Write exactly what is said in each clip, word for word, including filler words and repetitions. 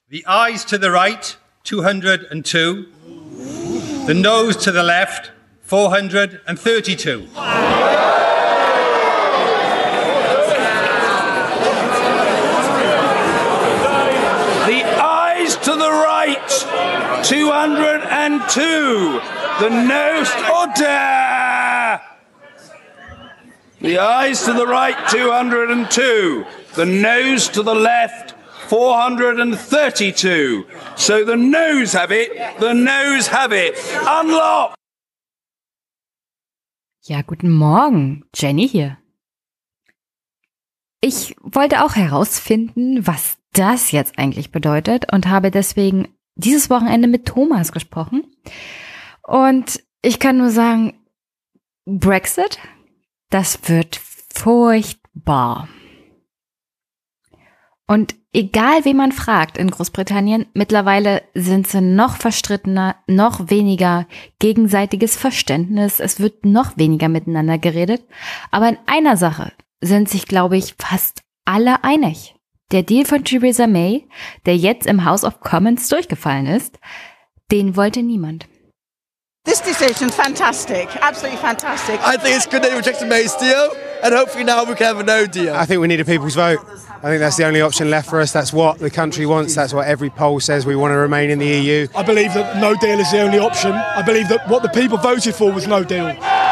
The eyes to the right, two hundred two. The nose to the left, four hundred thirty-two. The eyes to the right, two hundred two. The nose, order! The eyes to the right, two hundred two. The nose to the left, four hundred thirty-two. So the nose have it, the nose have it. Unlock! Ja, guten Morgen, Jenny hier. Ich wollte auch herausfinden, was das jetzt eigentlich bedeutet und habe deswegen dieses Wochenende mit Thomas gesprochen. Und ich kann nur sagen, Brexit, das wird furchtbar. Und egal, wen man fragt in Großbritannien, mittlerweile sind sie noch verstrittener, noch weniger gegenseitiges Verständnis, es wird noch weniger miteinander geredet. Aber in einer Sache sind sich, glaube ich, fast alle einig. Der Deal von Theresa May, der jetzt im House of Commons durchgefallen ist, den wollte niemand. This decision's fantastic, absolutely fantastic. I think it's good they rejected May's deal, and hopefully now we can have a no deal. I think we need a people's vote. I think that's the only option left for us. That's what the country wants. That's what every poll says. We want to remain in the E U. I believe that no deal is the only option. I believe that what the people voted for was no deal.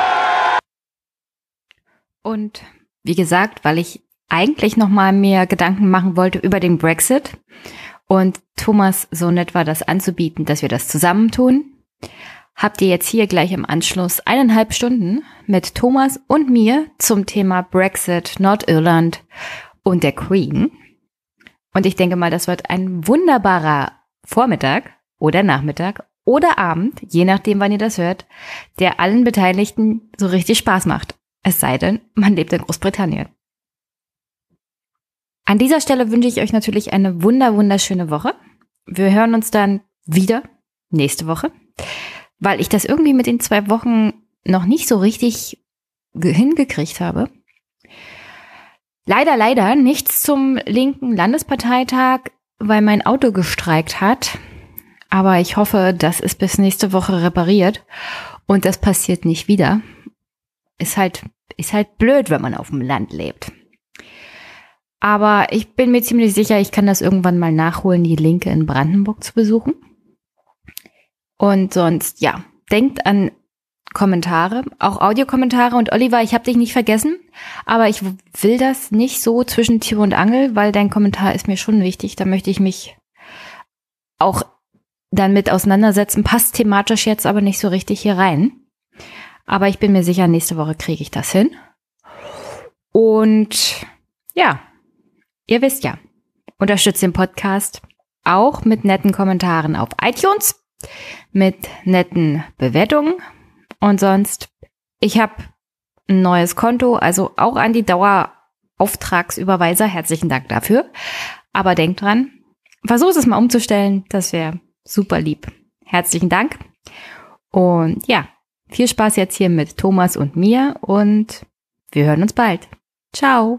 Und wie gesagt, weil ich eigentlich noch mal mehr Gedanken machen wollte über den Brexit und Thomas so nett war, das anzubieten, dass wir das zusammentun, habt ihr jetzt hier gleich im Anschluss eineinhalb Stunden mit Thomas und mir zum Thema Brexit, Nordirland und der Queen. Und ich denke mal, das wird ein wunderbarer Vormittag oder Nachmittag oder Abend, je nachdem, wann ihr das hört, der allen Beteiligten so richtig Spaß macht. Es sei denn, man lebt in Großbritannien. An dieser Stelle wünsche ich euch natürlich eine wunder, wunderschöne Woche. Wir hören uns dann wieder nächste Woche, weil ich das irgendwie mit den zwei Wochen noch nicht so richtig hingekriegt habe. Leider, leider nichts zum linken Landesparteitag, weil mein Auto gestreikt hat. Aber ich hoffe, das ist bis nächste Woche repariert und das passiert nicht wieder. Ist halt, ist halt blöd, wenn man auf dem Land lebt. Aber ich bin mir ziemlich sicher, ich kann das irgendwann mal nachholen, die Linke in Brandenburg zu besuchen. Und sonst, ja, denkt an Kommentare, auch Audiokommentare. Und Oliver, ich habe dich nicht vergessen, aber ich will das nicht so zwischen Tür und Angel, weil dein Kommentar ist mir schon wichtig. Da möchte ich mich auch dann mit auseinandersetzen. Passt thematisch jetzt aber nicht so richtig hier rein. Aber ich bin mir sicher, nächste Woche kriege ich das hin. Und ja, ihr wisst ja, unterstützt den Podcast auch mit netten Kommentaren auf iTunes, mit netten Bewertungen. Und sonst, ich habe ein neues Konto, also auch an die Dauerauftragsüberweiser. Herzlichen Dank dafür. Aber denkt dran, versucht es mal umzustellen, das wäre super lieb. Herzlichen Dank. Und ja, viel Spaß jetzt hier mit Thomas und mir und wir hören uns bald. Ciao.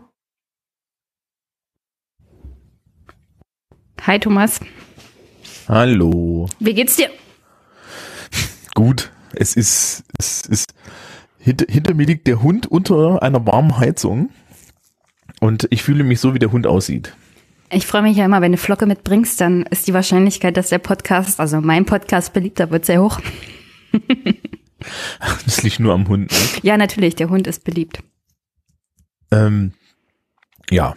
Hi Thomas. Hallo. Wie geht's dir? Gut, es ist, es ist, hinter, hinter mir liegt der Hund unter einer warmen Heizung und ich fühle mich so, wie der Hund aussieht. Ich freue mich ja immer, wenn du Flocke mitbringst, dann ist die Wahrscheinlichkeit, dass der Podcast, also mein Podcast beliebter wird, sehr hoch. Das liegt nur am Hund. Ne? Ja, natürlich, der Hund ist beliebt. Ähm, ja.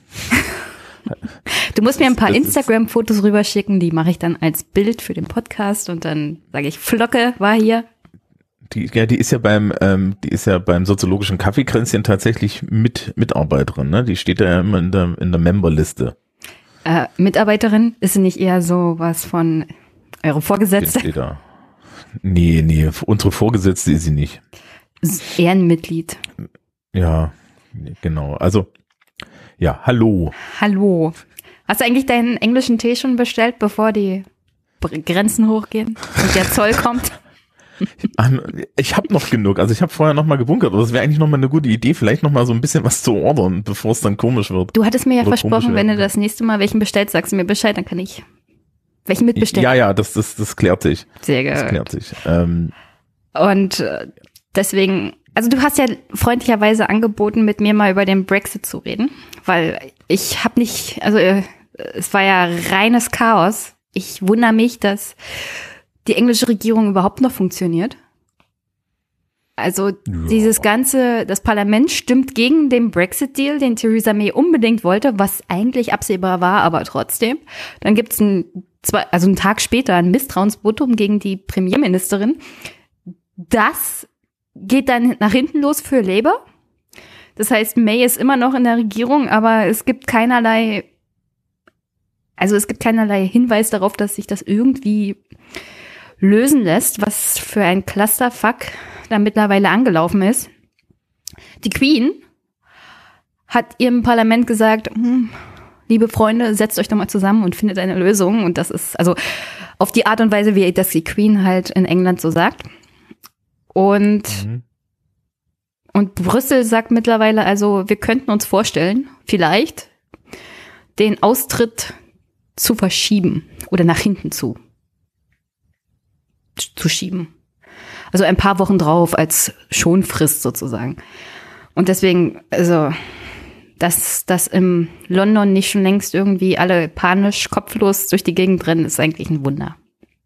Du musst mir ein paar Instagram-Fotos rüberschicken, die mache ich dann als Bild für den Podcast und dann sage ich, Flocke war hier. Die, ja, die ist ja beim, ähm, die ist ja beim soziologischen Kaffeekränzchen tatsächlich mit Mitarbeiterin, ne? Die steht da ja immer in der, in der Memberliste. Äh, Mitarbeiterin? Ist sie nicht eher so was von eure Vorgesetzte? Da. Nee, nee, unsere Vorgesetzte ist sie nicht. Ehrenmitglied. Ja, genau. Also, ja, hallo. Hallo. Hast du eigentlich deinen englischen Tee schon bestellt, bevor die Grenzen hochgehen und der Zoll kommt? Ich habe noch genug. Also ich habe vorher noch mal gebunkert. Aber das wäre eigentlich noch mal eine gute Idee, vielleicht noch mal so ein bisschen was zu ordern, bevor es dann komisch wird. Du hattest mir ja Oder versprochen, wenn du das nächste Mal welchen bestellst, sagst du mir Bescheid, dann kann ich Welchen Mitbestimmung? Ja, ja, das, das, das klärt sich. Sehr gut. Das klärt sich. Ähm, Und äh, deswegen, also du hast ja freundlicherweise angeboten, mit mir mal über den Brexit zu reden, weil ich habe nicht, also äh, es war ja reines Chaos. Ich wundere mich, dass die englische Regierung überhaupt noch funktioniert. Also ja. Dieses ganze, das Parlament stimmt gegen den Brexit-Deal, den Theresa May unbedingt wollte, was eigentlich absehbar war, aber trotzdem. Dann gibt's ein, zwei, also einen Tag später ein Misstrauensvotum gegen die Premierministerin. Das geht dann nach hinten los für Labour. Das heißt, May ist immer noch in der Regierung, aber es gibt keinerlei, also es gibt keinerlei Hinweis darauf, dass sich das irgendwie lösen lässt, was für ein Clusterfuck da mittlerweile angelaufen ist. Die Queen hat ihrem Parlament gesagt, hm, liebe Freunde, setzt euch doch mal zusammen und findet eine Lösung. Und das ist also auf die Art und Weise, wie das die Queen halt in England so sagt. Und, mhm. und Brüssel sagt mittlerweile, also wir könnten uns vorstellen, vielleicht den Austritt zu verschieben oder nach hinten zu, zu schieben. Also ein paar Wochen drauf als Schonfrist sozusagen. Und deswegen, also, dass, dass im London nicht schon längst irgendwie alle panisch, kopflos durch die Gegend rennen, ist eigentlich ein Wunder.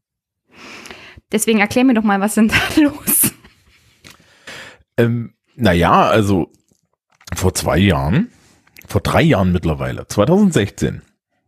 Deswegen erklär mir doch mal, was ist denn da los? Ähm, naja, also vor zwei Jahren, vor drei Jahren mittlerweile, zwanzig sechzehn,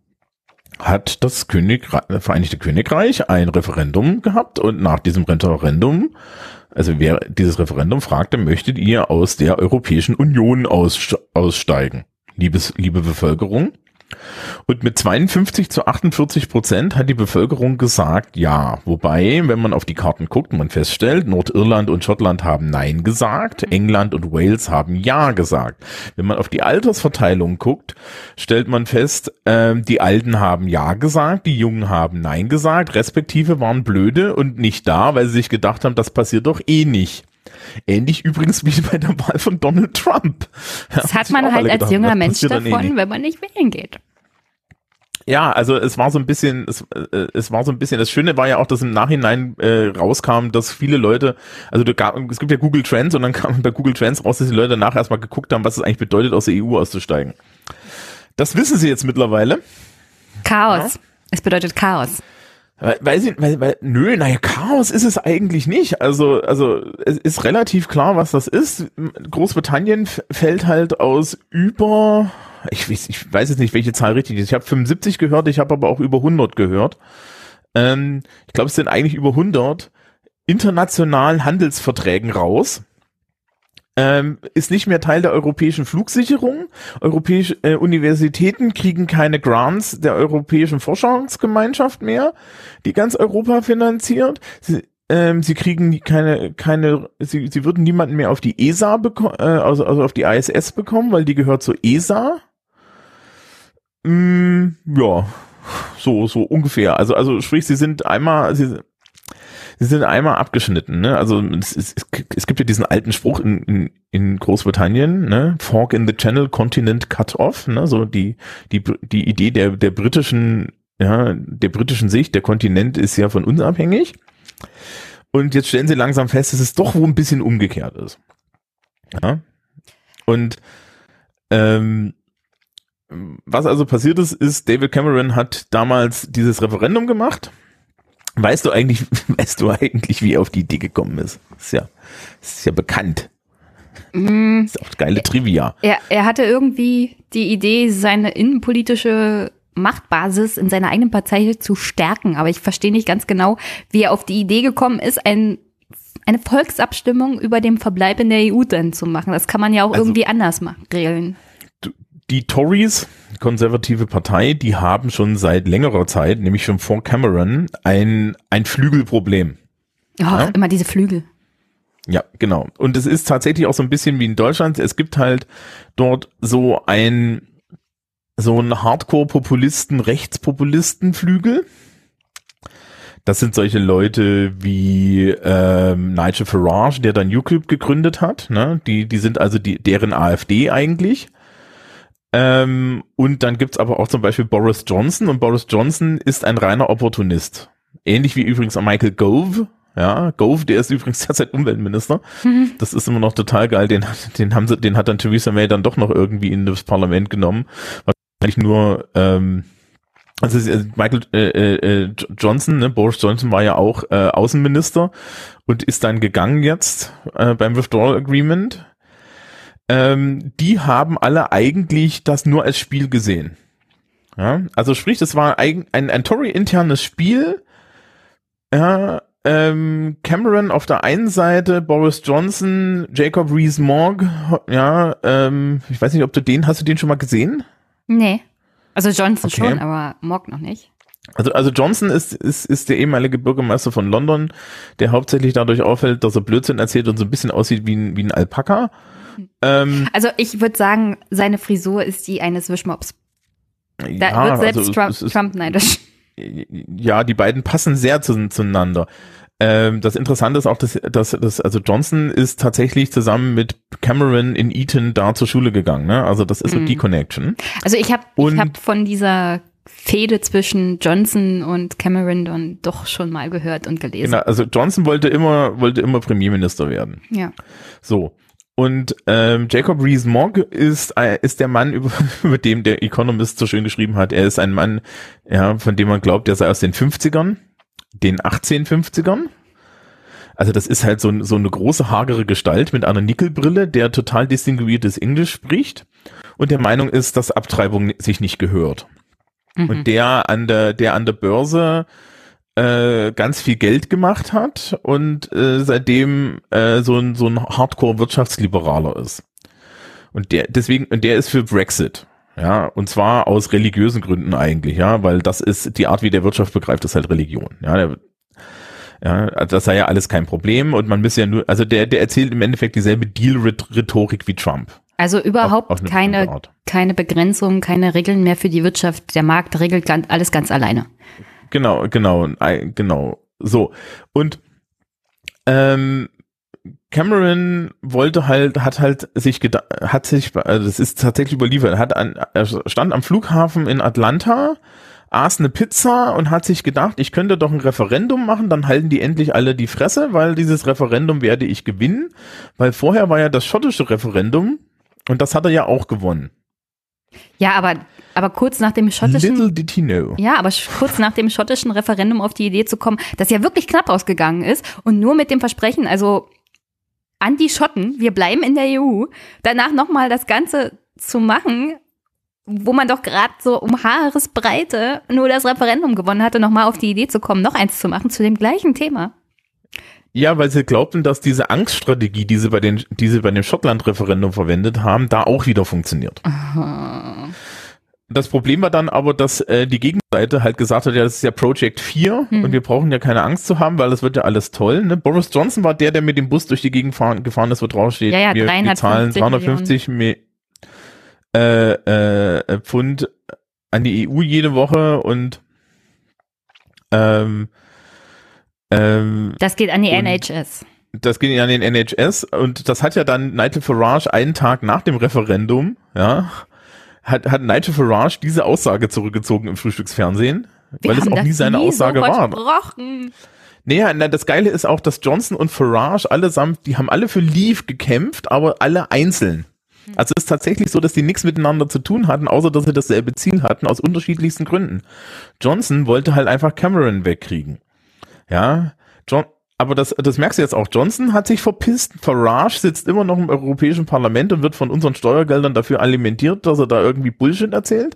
hat das Königreich, Vereinigte Königreich ein Referendum gehabt und nach diesem Referendum, also wer dieses Referendum fragte, möchtet ihr aus der Europäischen Union aus, aussteigen, liebes, liebe Bevölkerung? Und mit zweiundfünfzig zu achtundvierzig Prozent hat die Bevölkerung gesagt, ja. Wobei, wenn man auf die Karten guckt, man feststellt, Nordirland und Schottland haben Nein gesagt, England und Wales haben Ja gesagt. Wenn man auf die Altersverteilung guckt, stellt man fest, äh, die Alten haben Ja gesagt, die Jungen haben Nein gesagt, respektive waren blöde und nicht da, weil sie sich gedacht haben, das passiert doch eh nicht. Ähnlich übrigens wie bei der Wahl von Donald Trump. Das hat man halt als junger Mensch davon, wenn man nicht wählen geht. Ja, also es war so ein bisschen, es, äh, es war so ein bisschen, das Schöne war ja auch, dass im Nachhinein äh, rauskam, dass viele Leute, also da gab, es gibt ja Google Trends und dann kam bei Google Trends raus, dass die Leute nachher erstmal geguckt haben, was es eigentlich bedeutet, aus der E U auszusteigen. Das wissen sie jetzt mittlerweile. Chaos. Ja. Es bedeutet Chaos. Weiß ich, weil, weil, nö, naja, Chaos ist es eigentlich nicht. Also, also, es ist relativ klar, was das ist. Großbritannien fällt halt aus über, ich weiß, ich weiß jetzt nicht, welche Zahl richtig ist. Ich habe fünfundsiebzig gehört, ich habe aber auch über hundert gehört. Ähm, ich glaube, es sind eigentlich über hundert internationalen Handelsverträgen raus. Ähm, ist nicht mehr Teil der europäischen Flugsicherung. Europäische äh, Universitäten kriegen keine Grants der europäischen Forschungsgemeinschaft mehr, die ganz Europa finanziert. Sie, ähm, sie kriegen keine, keine, sie, sie würden niemanden mehr auf die E S A bekommen, äh, also, also auf die I S S bekommen, weil die gehört zur E S A. Mm, ja, so, so ungefähr. Also, also sprich, sie sind einmal, sie Sie sind einmal abgeschnitten, ne? Also es, es, es gibt ja diesen alten Spruch in, in, in Großbritannien, ne? Fork in the Channel, Continent cut off, ne? So die die die Idee der der britischen, ja, der britischen Sicht, der Kontinent ist ja von uns abhängig. Und jetzt stellen sie langsam fest, dass es doch wohl ein bisschen umgekehrt ist. Ja? Und ähm, was also passiert ist, ist, David Cameron hat damals dieses Referendum gemacht. Weißt du eigentlich, weißt du eigentlich, wie er auf die Idee gekommen ist? Ist ja, ist ja bekannt. Mm. Ist auch geile Trivia. Er, er hatte irgendwie die Idee, seine innenpolitische Machtbasis in seiner eigenen Partei zu stärken. Aber ich verstehe nicht ganz genau, wie er auf die Idee gekommen ist, ein, eine Volksabstimmung über den Verbleib in der E U dann zu machen. Das kann man ja auch also, irgendwie anders machen, regeln. Die Tories, konservative Partei, die haben schon seit längerer Zeit, nämlich schon vor Cameron, ein, ein Flügelproblem. Oh, ja? Immer diese Flügel. Ja, genau. Und es ist tatsächlich auch so ein bisschen wie in Deutschland. Es gibt halt dort so ein, so ein Hardcore-Populisten, Rechtspopulisten-Flügel. Das sind solche Leute wie ähm, Nigel Farage, der dann UKIP gegründet hat. Ne? Die, die sind also die, deren AfD eigentlich. Ähm, und dann gibt's aber auch zum Beispiel Boris Johnson und Boris Johnson ist ein reiner Opportunist. Ähnlich wie übrigens Michael Gove. Ja, Gove, der ist übrigens derzeit Umweltminister. Mhm. Das ist immer noch total geil. Den, den haben sie, den hat dann Theresa May dann doch noch irgendwie in das Parlament genommen. Wahrscheinlich nur, ähm, also Michael äh, äh, Johnson, ne, Boris Johnson war ja auch äh, Außenminister und ist dann gegangen jetzt äh, beim Withdrawal Agreement. Ähm, die haben alle eigentlich das nur als Spiel gesehen. Ja, also sprich, das war ein, ein, ein Tory-internes Spiel. Ja, ähm, Cameron auf der einen Seite, Boris Johnson, Jacob Rees-Mogg, ja, ähm, ich weiß nicht, ob du den, hast du den schon mal gesehen? Nee. Also Johnson Okay. schon, aber Mogg noch nicht. Also, also Johnson ist, ist, ist der ehemalige Bürgermeister von London, der hauptsächlich dadurch auffällt, dass er Blödsinn erzählt und so ein bisschen aussieht wie ein, wie ein Alpaka. Ähm, Also ich würde sagen, seine Frisur ist die eines Wischmops. Da ja, wird selbst also Trump, es ist- Trump neidisch. Ja, die beiden passen sehr zu, zueinander. Ähm, das Interessante ist auch, dass, dass, dass also Johnson ist tatsächlich zusammen mit Cameron in Eton da zur Schule gegangen. Ne? Also das ist so Mhm. die Connection. Also ich habe Und- ich hab von dieser Fehde zwischen Johnson und Cameron dann doch schon mal gehört und gelesen. Genau, also Johnson wollte immer wollte immer Premierminister werden. Ja. So. Und ähm, Jacob Rees-Mogg ist äh, ist der Mann, über, über dem der Economist so schön geschrieben hat. Er ist ein Mann, ja, von dem man glaubt, der sei aus den fünfzigern, den achtzehnhundertfünfzigern. Also das ist halt so, so eine große, hagere Gestalt mit einer Nickelbrille, der total distinguiertes Englisch spricht und der Meinung ist, dass Abtreibung sich nicht gehört. Mhm. Und der an der, der an der Börse äh, ganz viel Geld gemacht hat und äh, seitdem äh, so ein so ein Hardcore-Wirtschaftsliberaler ist. Und der deswegen und der ist für Brexit, ja, und zwar aus religiösen Gründen eigentlich, ja, weil das ist die Art, wie der Wirtschaft begreift, ist halt Religion, ja. Der, ja, das sei ja alles kein Problem und man müsse ja nur, also der der erzählt im Endeffekt dieselbe Deal-Rhetorik wie Trump. Also überhaupt Auf- auf eine keine, bestimmte Art. keine Begrenzung, keine Regeln mehr für die Wirtschaft. Der Markt regelt ganz, alles ganz alleine. Genau, genau, ei- genau. So. Und ähm, Cameron wollte halt, hat halt sich gedacht, hat sich, also das ist tatsächlich überliefert, hat an, er stand am Flughafen in Atlanta, aß eine Pizza und hat sich gedacht, ich könnte doch ein Referendum machen, dann halten die endlich alle die Fresse, weil dieses Referendum werde ich gewinnen, weil vorher war ja das schottische Referendum und das hat er ja auch gewonnen. Ja, aber, aber kurz nach dem schottischen, Little did he know. ja, aber sch- kurz nach dem schottischen Referendum auf die Idee zu kommen, das ja wirklich knapp ausgegangen ist und nur mit dem Versprechen, also an die Schotten, wir bleiben in der E U, danach nochmal das Ganze zu machen, wo man doch gerade so um Haaresbreite nur das Referendum gewonnen hatte, nochmal auf die Idee zu kommen, noch eins zu machen zu dem gleichen Thema. Ja, weil sie glaubten, dass diese Angststrategie, die sie bei den, die sie bei dem Schottland-Referendum verwendet haben, da auch wieder funktioniert. Aha. Das Problem war dann aber, dass äh, die Gegenseite halt gesagt hat, ja, das ist ja Project vier Hm. und wir brauchen ja keine Angst zu haben, weil das wird ja alles toll. Ne? Boris Johnson war der, der mit dem Bus durch die Gegend fahren, gefahren ist, wo draufsteht, Ja, ja, wir, wir zahlen dreihundertfünfzig dreihundertfünfzig Me- äh, äh, Pfund an die E U jede Woche und ähm, ähm, Das geht an die Und- N H S. das ging an den N H S und das hat ja dann Nigel Farage einen Tag nach dem Referendum, ja, hat, hat Nigel Farage diese Aussage zurückgezogen im Frühstücksfernsehen, Wir weil es haben auch das nie seine nie Aussage so war. versprochen. Naja, na, das Geile ist auch, dass Johnson und Farage allesamt, die haben alle für Leave gekämpft, aber alle einzeln. Also es ist tatsächlich so, dass die nichts miteinander zu tun hatten, außer dass sie dasselbe Ziel hatten, aus unterschiedlichsten Gründen. Johnson wollte halt einfach Cameron wegkriegen. Ja, John, aber das, das merkst du jetzt auch. Johnson hat sich verpisst. Farage sitzt immer noch im Europäischen Parlament und wird von unseren Steuergeldern dafür alimentiert, dass er da irgendwie Bullshit erzählt.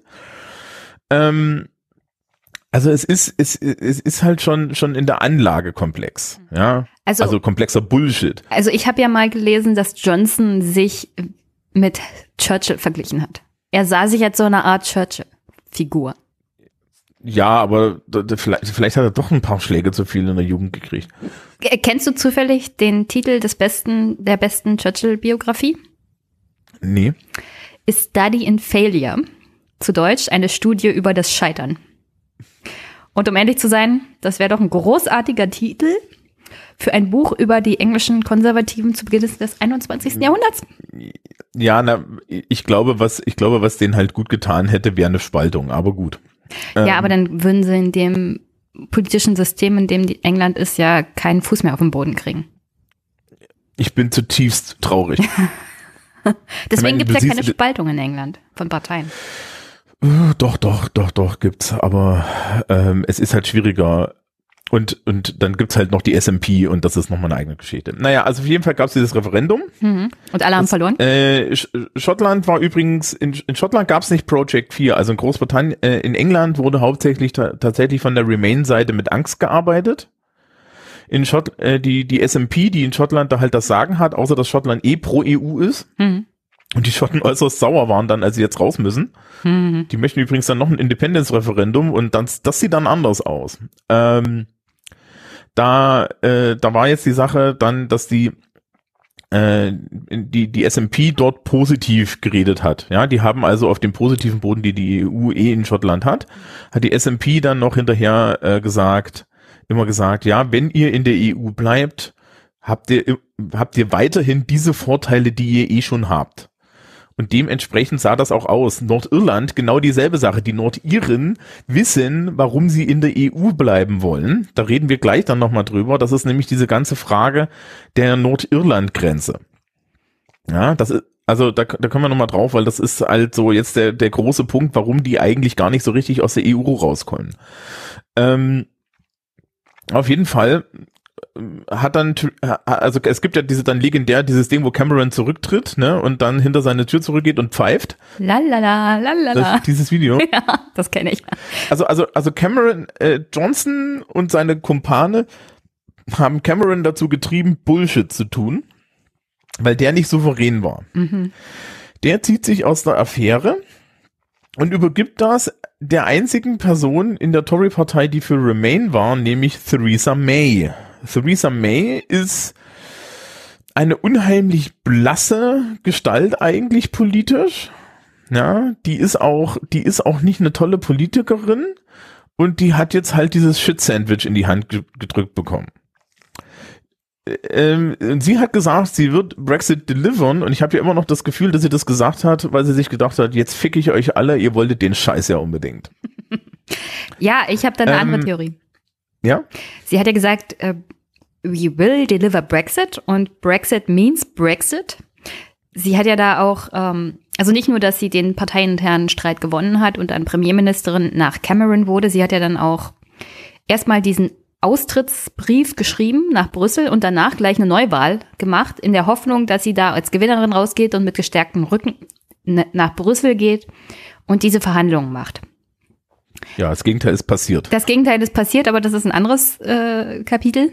Ähm, also es ist, es, es ist halt schon, schon in der Anlage komplex. Ja, Also, also komplexer Bullshit. also ich habe ja mal gelesen, dass Johnson sich mit Churchill verglichen hat. Er sah sich als so eine Art Churchill-Figur. Ja, aber da, da, vielleicht, vielleicht hat er doch ein paar Schläge zu viel in der Jugend gekriegt. K- Kennst du zufällig den Titel des besten, der besten Churchill-Biografie? Nee. A Study in Failure. Zu Deutsch eine Studie über das Scheitern. Und um ehrlich zu sein, das wäre doch ein großartiger Titel für ein Buch über die englischen Konservativen zu Beginn des einundzwanzigsten Jahrhunderts. Ja, na, ich glaube, was, ich glaube, was denen halt gut getan hätte, wäre eine Spaltung, aber gut. Ja, ähm, aber dann würden sie in dem politischen System, in dem die England ist, ja keinen Fuß mehr auf den Boden kriegen. Ich bin zutiefst traurig. Deswegen meine, gibt es ja siehst- keine Spaltung in England von Parteien. Doch, doch, doch, doch, gibt's. Aber ähm, es ist halt schwieriger. Und und dann gibt's halt noch die S and P und das ist nochmal eine eigene Geschichte. Naja, also auf jeden Fall gab's dieses Referendum. Mhm. Und alle haben das, verloren? Äh, Sch- Schottland war übrigens, in, in Schottland gab's nicht Project vier, also in Großbritannien, äh, in England wurde hauptsächlich ta- tatsächlich von der Remain-Seite mit Angst gearbeitet. In Schott, äh, die, die S and P, die in Schottland da halt das Sagen hat, außer dass Schottland eh pro E U ist. Mhm. Und die Schotten äußerst sauer waren dann, als sie jetzt raus müssen. Mhm. Die möchten übrigens dann noch ein Independence-Referendum und dann, das sieht dann anders aus. Ähm, da, äh, da war jetzt die Sache dann, dass die, äh, die, die S and P dort positiv geredet hat. Ja, die haben also auf dem positiven Boden, die die E U eh in Schottland hat, hat die S and P dann noch hinterher äh, gesagt, immer gesagt, ja, wenn ihr in der E U bleibt, habt ihr, habt ihr weiterhin diese Vorteile, die ihr eh schon habt. Und dementsprechend sah das auch aus. Nordirland, genau dieselbe Sache. Die Nordiren wissen, warum sie in der E U bleiben wollen. Da reden wir gleich dann nochmal drüber. Das ist nämlich diese ganze Frage der Nordirland-Grenze. Ja, das ist, also da, da können wir nochmal drauf, weil das ist halt so jetzt der, der große Punkt, warum die eigentlich gar nicht so richtig aus der E U rauskommen. Ähm, auf jeden Fall hat dann, also es gibt ja diese dann legendär dieses Ding, wo Cameron zurücktritt, ne, und dann hinter seine Tür zurückgeht und pfeift. Lalala, lalala. Das, dieses Video. Ja, das kenne ich. Also, also, also Cameron äh, Johnson und seine Kumpane haben Cameron dazu getrieben, Bullshit zu tun, weil der nicht souverän war. Mhm. Der zieht sich aus der Affäre und übergibt das der einzigen Person in der Tory-Partei, die für Remain war, nämlich Theresa May. Theresa May ist eine unheimlich blasse Gestalt eigentlich politisch. Ja, die ist auch, die ist auch nicht eine tolle Politikerin und die hat jetzt halt dieses Shit-Sandwich in die Hand ge- gedrückt bekommen. Ähm, sie hat gesagt, sie wird Brexit delivern und ich habe ja immer noch das Gefühl, dass sie das gesagt hat, weil sie sich gedacht hat, jetzt fick ich euch alle, ihr wolltet den Scheiß ja unbedingt. Ja, ich habe da eine Ähm, andere Theorie. Ja? Sie hat ja gesagt, äh, we will deliver Brexit und Brexit means Brexit. Sie hat ja da auch, ähm, also nicht nur, dass sie den parteiinternen Streit gewonnen hat und dann Premierministerin nach Cameron wurde, sie hat ja dann auch erstmal diesen Austrittsbrief geschrieben nach Brüssel und danach gleich eine Neuwahl gemacht, in der Hoffnung, dass sie da als Gewinnerin rausgeht und mit gestärktem Rücken nach Brüssel geht und diese Verhandlungen macht. Ja, das Gegenteil ist passiert. Das Gegenteil ist passiert, aber das ist ein anderes äh, Kapitel.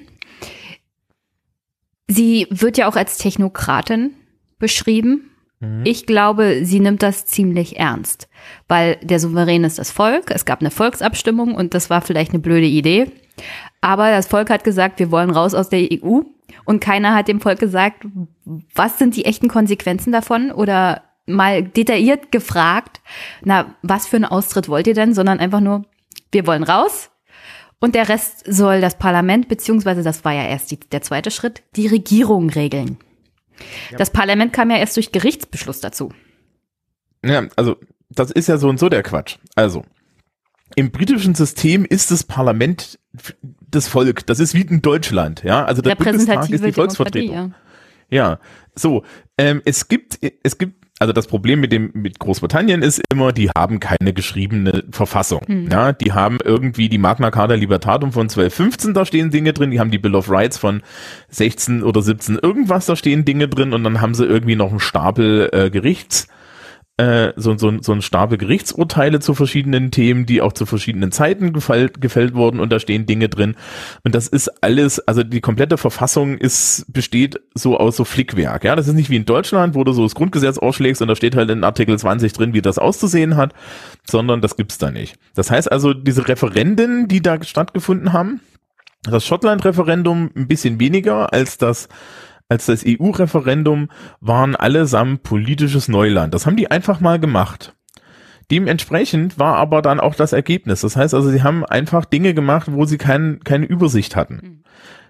Sie wird ja auch als Technokratin beschrieben. Mhm. Ich glaube, sie nimmt das ziemlich ernst, weil der Souverän ist das Volk. Es gab eine Volksabstimmung und das war vielleicht eine blöde Idee. Aber das Volk hat gesagt, wir wollen raus aus der E U. Und keiner hat dem Volk gesagt, was sind die echten Konsequenzen davon? Oder mal detailliert gefragt, na, was für einen Austritt wollt ihr denn? Sondern einfach nur, wir wollen raus. Und der Rest soll das Parlament, beziehungsweise das war ja erst die, der zweite Schritt, die Regierung regeln. Ja. Das Parlament kam ja erst durch Gerichtsbeschluss dazu. Ja, also das ist ja so und so der Quatsch. Also im britischen System ist das Parlament das Volk. Das ist wie in Deutschland, ja. Also der Bundestag ist die Volksvertretung. Ja. ja, so. Ähm, es gibt, es gibt, also das Problem mit dem mit Großbritannien ist immer, die haben keine geschriebene Verfassung. Mhm. Ja, die haben irgendwie die Magna Carta Libertatum von zwölf fünfzehn, da stehen Dinge drin. Die haben die Bill of Rights von sechzehn oder siebzehn irgendwas, da stehen Dinge drin. Und dann haben sie irgendwie noch einen Stapel äh, Gerichts. So, so, so ein Stapel Gerichtsurteile zu verschiedenen Themen, die auch zu verschiedenen Zeiten gefällt, gefällt wurden und da stehen Dinge drin und das ist alles, also die komplette Verfassung ist, besteht so aus so Flickwerk, ja, das ist nicht wie in Deutschland, wo du so das Grundgesetz ausschlägst und da steht halt in Artikel zwanzig drin, wie das auszusehen hat, sondern das gibt's da nicht. Das heißt also, diese Referenden, die da stattgefunden haben, das Schottland-Referendum ein bisschen weniger als das als das E U-Referendum, waren allesamt politisches Neuland. Das haben die einfach mal gemacht. Dementsprechend war aber dann auch das Ergebnis. Das heißt also, sie haben einfach Dinge gemacht, wo sie kein, keine Übersicht hatten.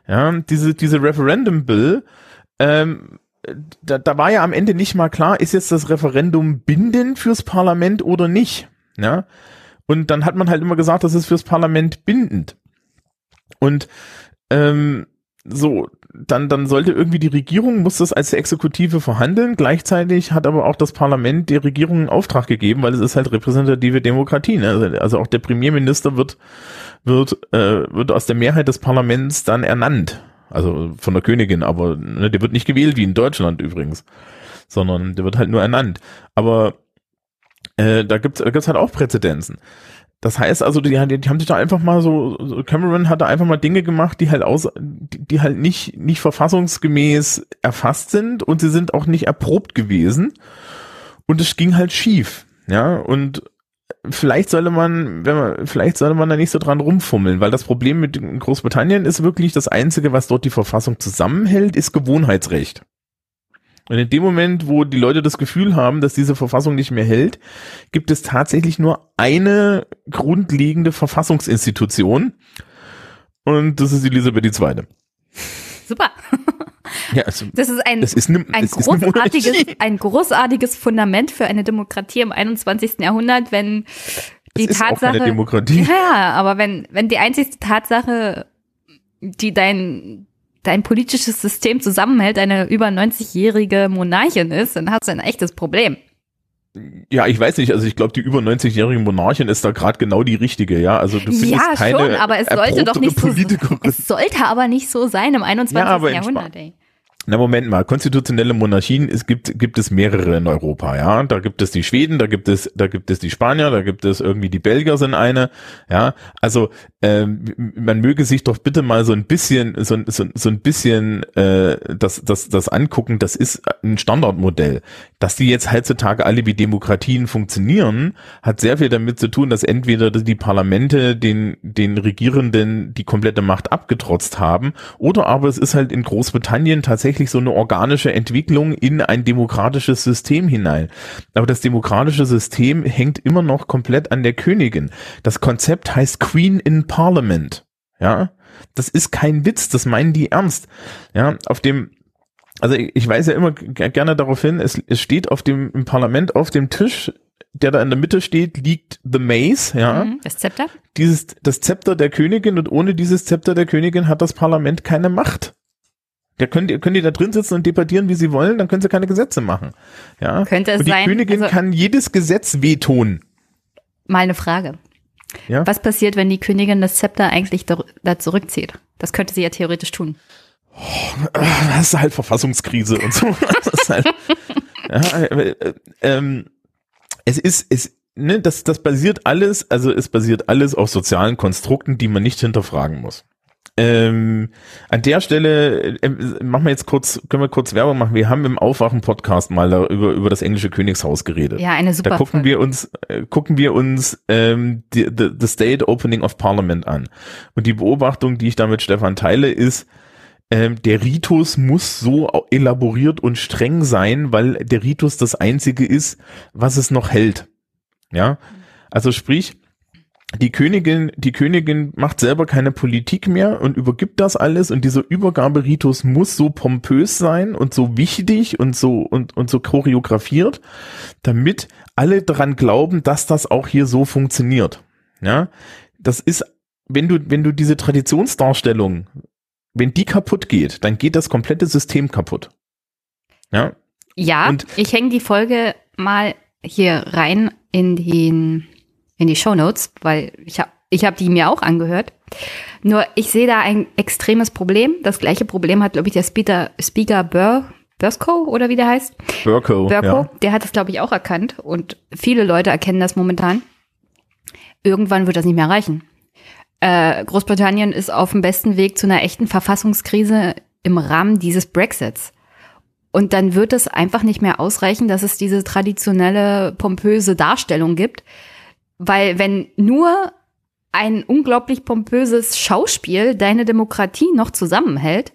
Ja, diese, diese Referendum Bill, ähm, da, da war ja am Ende nicht mal klar, ist jetzt das Referendum bindend fürs Parlament oder nicht, ja. Und dann hat man halt immer gesagt, das ist fürs Parlament bindend. Und, ähm, so, dann, dann sollte irgendwie die Regierung, muss das als Exekutive verhandeln. Gleichzeitig hat aber auch das Parlament der Regierung einen Auftrag gegeben, weil es ist halt repräsentative Demokratie. Ne? Also, also auch der Premierminister wird, wird, äh, wird aus der Mehrheit des Parlaments dann ernannt. Also von der Königin, aber ne, der wird nicht gewählt wie in Deutschland übrigens, sondern der wird halt nur ernannt. Aber äh, da gibt's, da gibt's halt auch Präzedenzen. Das heißt also, die, die, die haben sich da einfach mal so, so, Cameron hat da einfach mal Dinge gemacht, die halt aus, die, die halt nicht, nicht verfassungsgemäß erfasst sind und sie sind auch nicht erprobt gewesen. Und es ging halt schief, ja, und vielleicht sollte man, wenn man, vielleicht sollte man da nicht so dran rumfummeln, weil das Problem mit Großbritannien ist wirklich, das Einzige, was dort die Verfassung zusammenhält, ist Gewohnheitsrecht. Und in dem Moment, wo die Leute das Gefühl haben, dass diese Verfassung nicht mehr hält, gibt es tatsächlich nur eine grundlegende Verfassungsinstitution. Und das ist Elisabeth die Zweite. Super. Ja, also, das ist ein, das ist ne, ein, das großartiges, ist eine ein großartiges Fundament für eine Demokratie im einundzwanzigsten Jahrhundert, wenn die das ist Tatsache. Auch keine Demokratie. Ja, aber wenn, wenn die einzige Tatsache, die dein dein politisches System zusammenhält, eine über neunzigjährige Monarchin ist, dann hast du ein echtes Problem. Ja, ich weiß nicht, also ich glaube, die über neunzigjährige Monarchin ist da gerade genau die richtige, ja, also du findest ja, keine schon, aber es sollte doch nicht so, Politikerin. es sollte aber nicht so sein im einundzwanzigsten Ja, Jahrhundert, ey. Na, Moment mal, konstitutionelle Monarchien, es gibt, gibt es mehrere in Europa, ja. Da gibt es die Schweden, da gibt es, da gibt es die Spanier, da gibt es irgendwie die Belgier sind eine, ja. Also, ähm, man möge sich doch bitte mal so ein bisschen, so, so, so ein bisschen, äh, das, das, das angucken, das ist ein Standardmodell. Dass die jetzt heutzutage alle wie Demokratien funktionieren, hat sehr viel damit zu tun, dass entweder die Parlamente den, den Regierenden die komplette Macht abgetrotzt haben, oder aber es ist halt in Großbritannien tatsächlich so eine organische Entwicklung in ein demokratisches System hinein. Aber das demokratische System hängt immer noch komplett an der Königin. Das Konzept heißt Queen in Parliament. Ja, das ist kein Witz, das meinen die ernst. Ja, auf dem, also ich, ich weise ja immer g- gerne darauf hin, es, es steht auf dem, im Parlament auf dem Tisch, der da in der Mitte steht, liegt the Mace, ja. Mhm, das Zepter? Dieses, das Zepter der Königin, und ohne dieses Zepter der Königin hat das Parlament keine Macht. Da könnt ihr, könnt ihr da drin sitzen und debattieren, wie sie wollen, dann können sie keine Gesetze machen. Ja. Könnte es und die sein, Königin also, kann jedes Gesetz vetoen. Mal eine Frage. Ja? Was passiert, wenn die Königin das Zepter eigentlich da, da zurückzieht? Das könnte sie ja theoretisch tun. Oh, das ist halt Verfassungskrise und so. Das ist halt, ja, äh, ähm, es ist, es, ne, das, das basiert alles, also es basiert alles auf sozialen Konstrukten, die man nicht hinterfragen muss. Ähm, an der Stelle äh, machen wir jetzt kurz, können wir kurz Werbung machen. Wir haben im Aufwachen-Podcast mal da über, über das englische Königshaus geredet. Ja, eine super Da gucken Folge. wir uns, äh, gucken wir uns ähm, die, the, the State Opening of Parliament an. Und die Beobachtung, die ich da mit Stefan teile, ist, ähm, der Ritus muss so elaboriert und streng sein, weil der Ritus das Einzige ist, was es noch hält. Ja, also sprich, Die Königin, die Königin macht selber keine Politik mehr und übergibt das alles, und dieser Übergaberitus muss so pompös sein und so wichtig und so und und so choreografiert, damit alle dran glauben, dass das auch hier so funktioniert. Ja, das ist, wenn du wenn du diese Traditionsdarstellung, wenn die kaputt geht, dann geht das komplette System kaputt. Ja. Ja, und ich hänge die Folge mal hier rein in den in die Shownotes, weil ich habe ich hab die mir auch angehört. Nur ich sehe da ein extremes Problem. Das gleiche Problem hat, glaube ich, der Speaker, Speaker Bur, Bursko oder wie der heißt. Burko, Burko, ja. Der hat es, glaube ich, auch erkannt, und viele Leute erkennen das momentan. Irgendwann wird das nicht mehr reichen. Äh, Großbritannien ist auf dem besten Weg zu einer echten Verfassungskrise im Rahmen dieses Brexits. Und dann wird es einfach nicht mehr ausreichen, dass es diese traditionelle, pompöse Darstellung gibt. Weil wenn nur ein unglaublich pompöses Schauspiel deine Demokratie noch zusammenhält,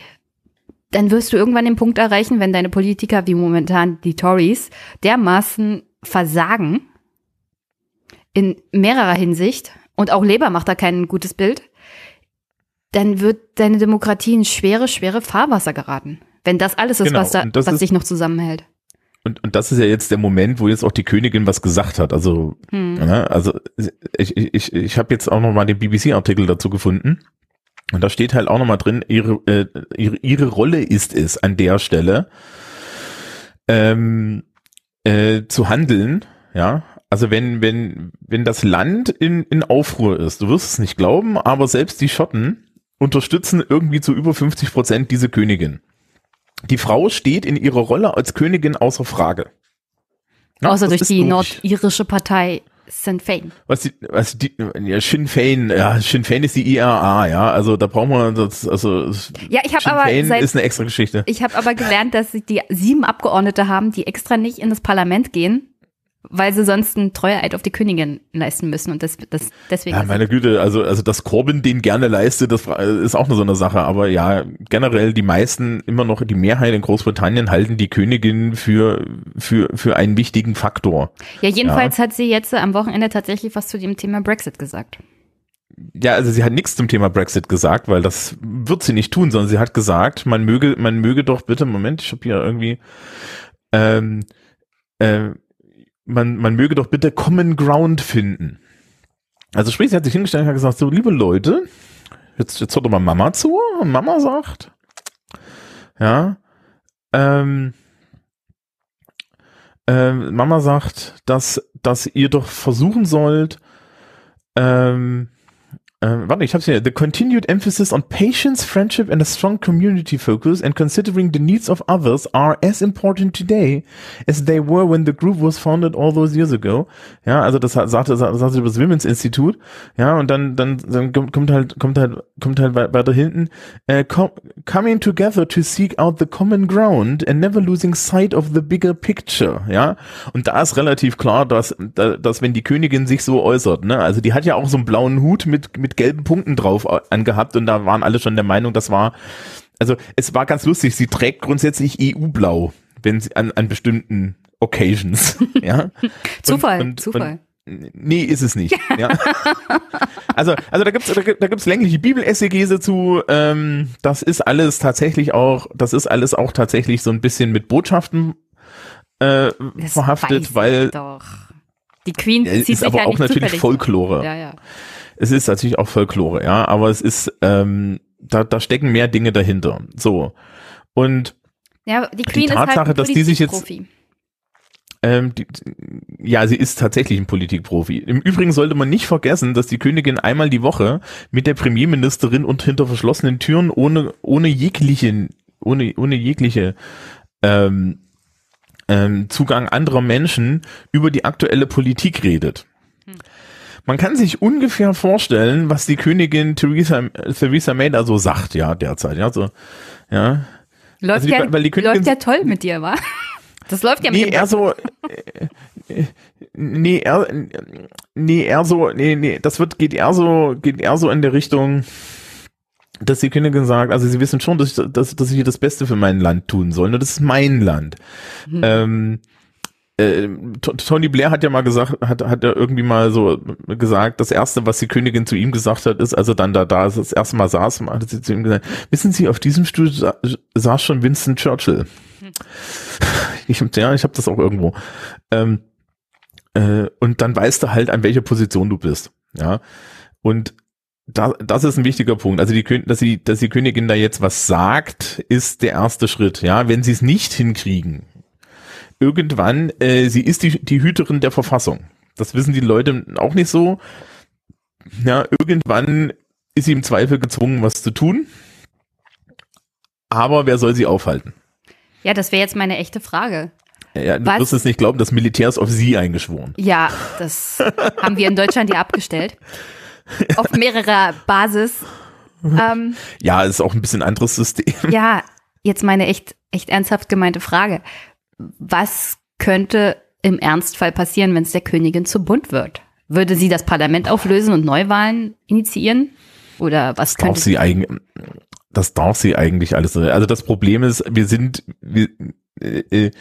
dann wirst du irgendwann den Punkt erreichen, wenn deine Politiker wie momentan die Tories dermaßen versagen, in mehrerer Hinsicht, und auch Labour macht da kein gutes Bild, dann wird deine Demokratie in schwere, schwere Fahrwasser geraten. Wenn das alles ist, genau. was, da, das was ist, dich noch zusammenhält. Und, und das ist ja jetzt der Moment, wo jetzt auch die Königin was gesagt hat. Also, hm. ne, also ich, ich, ich habe jetzt auch noch mal den B B C-Artikel dazu gefunden. Und da steht halt auch noch mal drin, ihre, äh, ihre, ihre Rolle ist es an der Stelle, ähm, äh, zu handeln, ja. Also wenn, wenn, wenn das Land in, in Aufruhr ist, du wirst es nicht glauben, aber selbst die Schotten unterstützen irgendwie zu über fünfzig Prozent diese Königin. Die Frau steht in ihrer Rolle als Königin außer Frage. Ja, Außer durch die logisch. nordirische Partei Sinn Fein. Was die, was die, ja, Sinn Fein, ja, Sinn Fein ist die I R A, ja, also da brauchen wir das, also ja, ich habe Sinn aber Fein seit, ist eine extra Geschichte. Ich habe aber gelernt, dass die sieben Abgeordnete haben, die extra nicht in das Parlament gehen, weil sie sonst einen Treueeid auf die Königin leisten müssen und das, das deswegen. Ja, meine Güte, also also dass Corbyn den gerne leistet, das ist auch so eine Sache, aber ja, generell die meisten, immer noch die Mehrheit in Großbritannien halten die Königin für für für einen wichtigen Faktor. Ja, jedenfalls ja. hat sie jetzt am Wochenende tatsächlich was zu dem Thema Brexit gesagt. Ja, also sie hat nichts zum Thema Brexit gesagt, weil das wird sie nicht tun, sondern sie hat gesagt, man möge man möge doch bitte, Moment, ich habe hier irgendwie ähm, äh, Man, man möge doch bitte Common Ground finden. Also sprich, sie hat sich hingestellt und hat gesagt, so, liebe Leute, jetzt, jetzt hört doch mal Mama zu. Und Mama sagt, ja, ähm, ähm, Mama sagt, dass, dass ihr doch versuchen sollt, ähm, Ähm, warte, ich hab's hier. The continued emphasis on patience, friendship and a strong community focus and considering the needs of others are as important today as they were when the group was founded all those years ago. Ja, also das sagte, sagte über das Women's Institute. Ja, und dann, dann, dann kommt halt, kommt halt, kommt halt weiter hinten. Uh, com coming together to seek out the common ground and never losing sight of the bigger picture. Ja, und da ist relativ klar, dass, dass wenn die Königin sich so äußert, ne, also die hat ja auch so einen blauen Hut mit, mit mit gelben Punkten drauf angehabt und da waren alle schon der Meinung, das war, also es war ganz lustig, sie trägt grundsätzlich E U-Blau, wenn sie an, an bestimmten Occasions, ja. Zufall, und, und, Zufall. Und, nee, ist es nicht, ja. Also, also da gibt's, da, da gibt's längliche Bibel-Exegese zu, ähm, das ist alles tatsächlich auch, das ist alles auch tatsächlich so ein bisschen mit Botschaften äh, verhaftet, weil doch. Die Queen ja, zieht ist sich aber ja auch nicht natürlich Folklore. Ja, ja. Es ist natürlich auch Folklore, ja, aber es ist, ähm, da, da stecken mehr Dinge dahinter. So. Und ja, die Queen die Tatsache, ist halt ein dass die sich jetzt, Profi. ähm, die, ja, sie ist tatsächlich ein Politikprofi. Im Übrigen sollte man nicht vergessen, dass die Königin einmal die Woche mit der Premierministerin und hinter verschlossenen Türen ohne, ohne jegliche, ohne, ohne jegliche, ähm, ähm, Zugang anderer Menschen über die aktuelle Politik redet. Hm. Man kann sich ungefähr vorstellen, was die Königin Theresa, Theresa May da so sagt, ja, derzeit, ja, so, ja. Läuft, also die, ja, weil die Königin, läuft ja toll mit dir, wa? Das läuft ja mit nee, dir. eher so, äh, nee, eher, nee, eher so, nee, nee, das wird, geht eher so, geht eher so in der Richtung, dass die Königin sagt, also sie wissen schon, dass ich, dass, dass ich hier das Beste für mein Land tun soll, nur das ist mein Land. Hm. Ähm, äh, Tony Blair hat ja mal gesagt, hat, hat ja irgendwie mal so gesagt, das Erste, was die Königin zu ihm gesagt hat, ist, als er dann da, da das erste Mal saß, hat sie zu ihm gesagt, wissen Sie, auf diesem Stuhl sa saß schon Winston Churchill. Hm. Ich, ja, ich habe das auch irgendwo. Ähm, äh, und dann weißt du halt, an welcher Position du bist. Ja, und Da, das ist ein wichtiger Punkt. Also die, dass die, dass die Königin da jetzt was sagt, ist der erste Schritt. Ja, wenn sie es nicht hinkriegen, irgendwann, äh, sie ist die, die Hüterin der Verfassung. Das wissen die Leute auch nicht so. Ja, irgendwann ist sie im Zweifel gezwungen, was zu tun. Aber wer soll sie aufhalten? Ja, das wäre jetzt meine echte Frage. Ja, du was? wirst es nicht glauben, das Militär ist auf sie eingeschworen. Ja, das haben wir in Deutschland ja abgestellt. Auf mehrerer Basis. Ähm, ja, ist auch ein bisschen anderes System. Ja, jetzt meine echt, echt ernsthaft gemeinte Frage. Was könnte im Ernstfall passieren, wenn es der Königin zu bunt wird? Würde sie das Parlament auflösen und Neuwahlen initiieren? Oder was könnte darf sie eigentlich? Das darf sie eigentlich alles. Also das Problem ist, wir sind, wir, äh,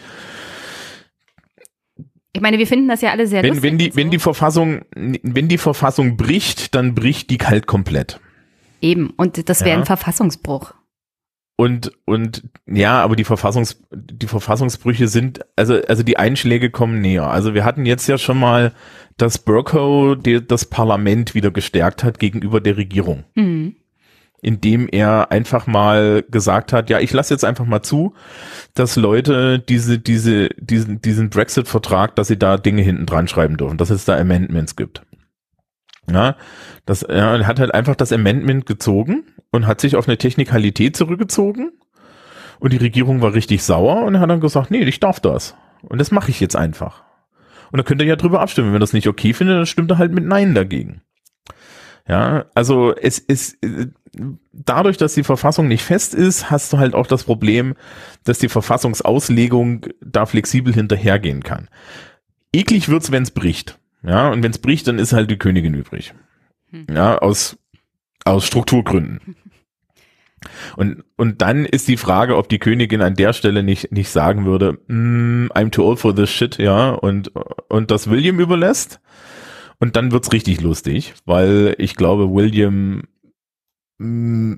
ich meine, wir finden das ja alle sehr wenn, lustig. Wenn die, so. wenn die Verfassung, wenn die Verfassung bricht, dann bricht die kalt komplett. Eben, und das wäre Ja. ein Verfassungsbruch. Und, und, ja, aber die Verfassungs, die Verfassungsbrüche sind, also, also die Einschläge kommen näher. Also wir hatten jetzt ja schon mal, dass Bercow die, das Parlament wieder gestärkt hat gegenüber der Regierung. Mhm. Indem er einfach mal gesagt hat, ja, ich lasse jetzt einfach mal zu, dass Leute diese, diese, diesen, diesen Brexit-Vertrag, dass sie da Dinge hinten dran schreiben dürfen, dass es da Amendments gibt. Ja, das, er hat halt einfach das Amendment gezogen und hat sich auf eine Technikalität zurückgezogen und die Regierung war richtig sauer und er hat dann gesagt, nee, ich darf das und das mache ich jetzt einfach. Und dann könnt ihr ja drüber abstimmen, wenn ihr das nicht okay findet, dann stimmt er halt mit Nein dagegen. Ja, also es ist, dadurch, dass die Verfassung nicht fest ist, hast du halt auch das Problem, dass die Verfassungsauslegung da flexibel hinterhergehen kann. Eklig wird's, wenn's bricht. Ja, und wenn's bricht, dann ist halt die Königin übrig. Ja, aus, aus Strukturgründen. Und, und dann ist die Frage, ob die Königin an der Stelle nicht, nicht sagen würde, mm, I'm too old for this shit, ja, und, und das William überlässt. Und dann wird's richtig lustig, weil ich glaube, William mh,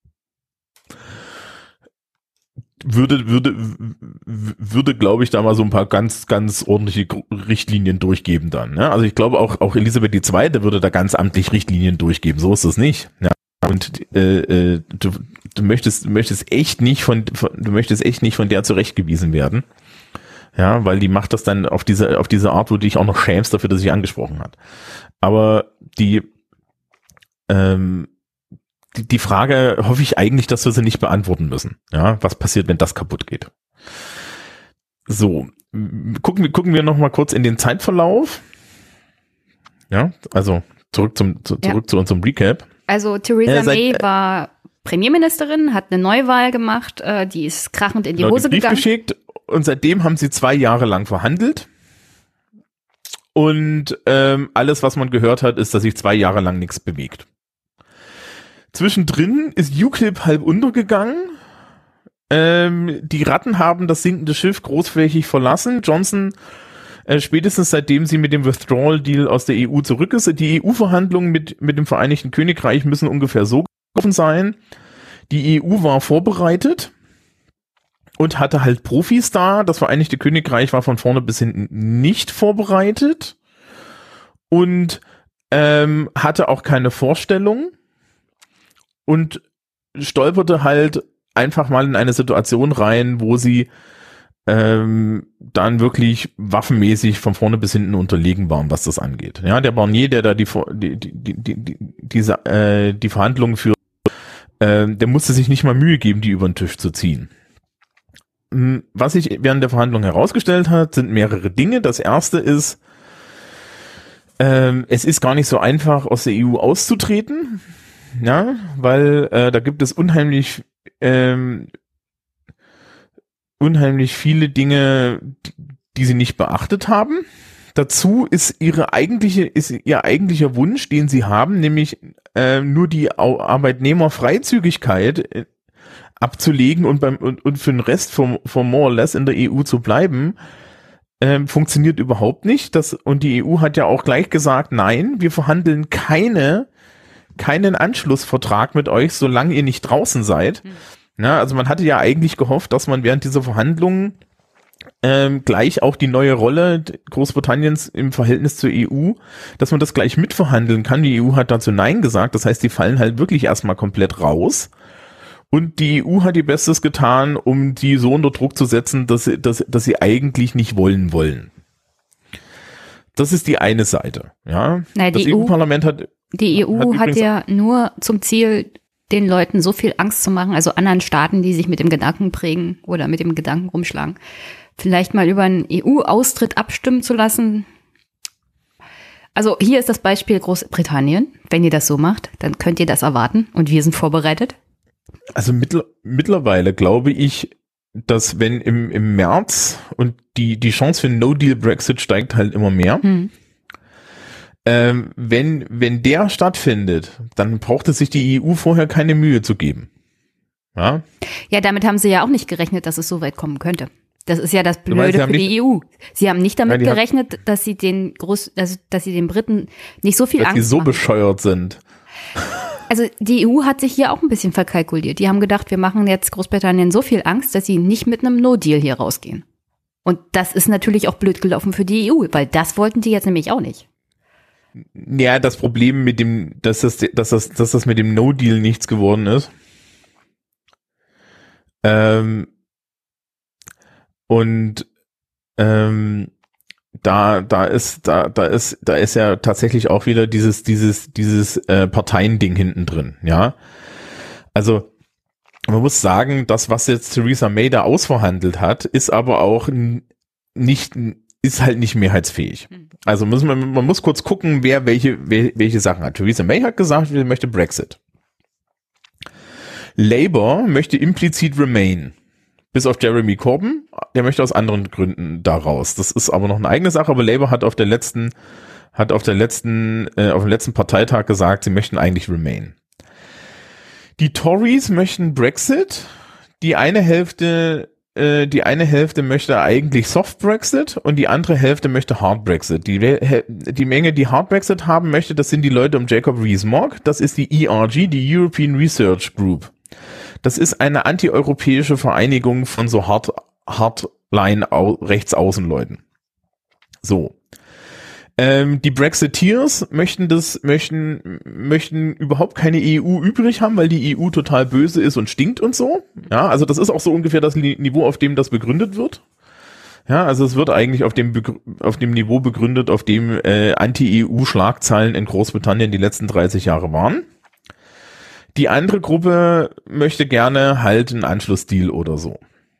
würde, würde, würde, glaube ich, da mal so ein paar ganz, ganz ordentliche Richtlinien durchgeben dann. Ne? Also ich glaube auch, auch Elisabeth die Zweite würde da ganz amtlich Richtlinien durchgeben. So ist es nicht. Ja? Und äh, äh, du, du möchtest, du möchtest echt nicht von, von, du möchtest echt nicht von der zurechtgewiesen werden. Ja, weil die macht das dann auf diese, auf diese Art, wo du dich auch noch schämst dafür, dass sie angesprochen hat. Aber die, ähm, die, die Frage hoffe ich eigentlich, dass wir sie nicht beantworten müssen. Ja, was passiert, wenn das kaputt geht? So, gucken wir, gucken wir noch mal kurz in den Zeitverlauf. Ja, also zurück zum, zu, zurück ja. zu unserem Recap. Also Theresa äh, seit, May war Premierministerin, hat eine Neuwahl gemacht, äh, die ist krachend in die genau, Hose die Brief gegangen. geschickt. Und seitdem haben sie zwei Jahre lang verhandelt. Und ähm, alles, was man gehört hat, ist, dass sich zwei Jahre lang nichts bewegt. Zwischendrin ist U K I P halb untergegangen. Ähm, die Ratten haben das sinkende Schiff großflächig verlassen. Johnson, äh, spätestens seitdem sie mit dem Withdrawal-Deal aus der E U zurück ist, die E U-Verhandlungen mit, mit dem Vereinigten Königreich müssen ungefähr so gelaufen sein. Die E U war vorbereitet. Und hatte halt Profis da. Das Vereinigte Königreich war von vorne bis hinten nicht vorbereitet und ähm, hatte auch keine Vorstellung und stolperte halt einfach mal in eine Situation rein, wo sie ähm, dann wirklich waffenmäßig von vorne bis hinten unterlegen waren, was das angeht. Ja, der Barnier, der da die die die die die, diese, äh, die Verhandlungen führt, äh, der musste sich nicht mal Mühe geben, die über den Tisch zu ziehen. Was sich während der Verhandlung herausgestellt hat, sind mehrere Dinge. Das erste ist, ähm, es ist gar nicht so einfach, aus der E U auszutreten, ja, weil äh, da gibt es unheimlich, ähm, unheimlich viele Dinge, die, die sie nicht beachtet haben. Dazu ist ihre eigentliche, ist ihr eigentlicher Wunsch, den sie haben, nämlich äh, nur die Arbeitnehmerfreizügigkeit abzulegen und beim und, und für den Rest von, von more or less in der E U zu bleiben, ähm, funktioniert überhaupt nicht. Das, und die E U hat ja auch gleich gesagt, nein, wir verhandeln keine, keinen Anschlussvertrag mit euch, solange ihr nicht draußen seid. Mhm. Ja, also man hatte ja eigentlich gehofft, dass man während dieser Verhandlungen ähm, gleich auch die neue Rolle Großbritanniens im Verhältnis zur E U, dass man das gleich mitverhandeln kann. Die E U hat dazu Nein gesagt, das heißt, die fallen halt wirklich erstmal komplett raus. Und die E U hat ihr Bestes getan, um die so unter Druck zu setzen, dass sie, dass, dass sie eigentlich nicht wollen wollen. Das ist die eine Seite. Ja, naja, das die E U-Parlament hat. Die E U hat, hat ja nur zum Ziel, den Leuten so viel Angst zu machen, also anderen Staaten, die sich mit dem Gedanken prägen oder mit dem Gedanken rumschlagen, vielleicht mal über einen E U-Austritt abstimmen zu lassen. Also hier ist das Beispiel Großbritannien. Wenn ihr das so macht, dann könnt ihr das erwarten und wir sind vorbereitet. Also mittler, mittlerweile glaube ich, dass wenn im, im März und die, die Chance für No-Deal-Brexit steigt halt immer mehr. Hm. Ähm, wenn, wenn der stattfindet, dann braucht es sich die E U vorher keine Mühe zu geben. Ja, ja, damit haben sie ja auch nicht gerechnet, dass es so weit kommen könnte. Das ist ja das Blöde für die E U. Sie haben nicht damit ja, gerechnet, dass sie den Groß, also, dass sie den Briten nicht so viel dass Angst sie so machen. bescheuert sind. Also die E U hat sich hier auch ein bisschen verkalkuliert. Die haben gedacht, wir machen jetzt Großbritannien so viel Angst, dass sie nicht mit einem No-Deal hier rausgehen. Und das ist natürlich auch blöd gelaufen für die E U, weil das wollten die jetzt nämlich auch nicht. Ja, das Problem mit dem, dass das, dass das, dass das mit dem No-Deal nichts geworden ist. Ähm, und ähm, da, da ist, da, da ist, da ist ja tatsächlich auch wieder dieses, dieses, dieses äh, Parteiending hinten drin, ja. Also man muss sagen, das, was jetzt Theresa May da ausverhandelt hat, ist aber auch nicht, ist halt nicht mehrheitsfähig. Also muss man, man muss kurz gucken, wer welche, welche Sachen hat. Theresa May hat gesagt, sie möchte Brexit. Labour möchte implizit Remain. Bis auf Jeremy Corbyn, der möchte aus anderen Gründen da raus. Das ist aber noch eine eigene Sache, aber Labour hat auf der letzten, hat auf der letzten, äh, auf dem letzten Parteitag gesagt, sie möchten eigentlich Remain. Die Tories möchten Brexit. Die eine Hälfte, äh, die eine Hälfte möchte eigentlich Soft Brexit und die andere Hälfte möchte Hard Brexit. Die, die Menge, die Hard Brexit haben möchte, das sind die Leute um Jacob Rees-Mogg. Das ist die E R G, die European Research Group. Das ist eine antieuropäische Vereinigung von so Hard, Hardline-Rechtsaußenleuten. So. Ähm, die Brexiteers möchten das, möchten, möchten überhaupt keine E U übrig haben, weil die E U total böse ist und stinkt und so. Ja, also das ist auch so ungefähr das Niveau, auf dem das begründet wird. Ja, also es wird eigentlich auf dem, auf dem Niveau begründet, auf dem äh, Anti-E U-Schlagzeilen in Großbritannien die letzten dreißig Jahre waren. Die andere Gruppe möchte gerne halt einen Anschlussdeal oder so.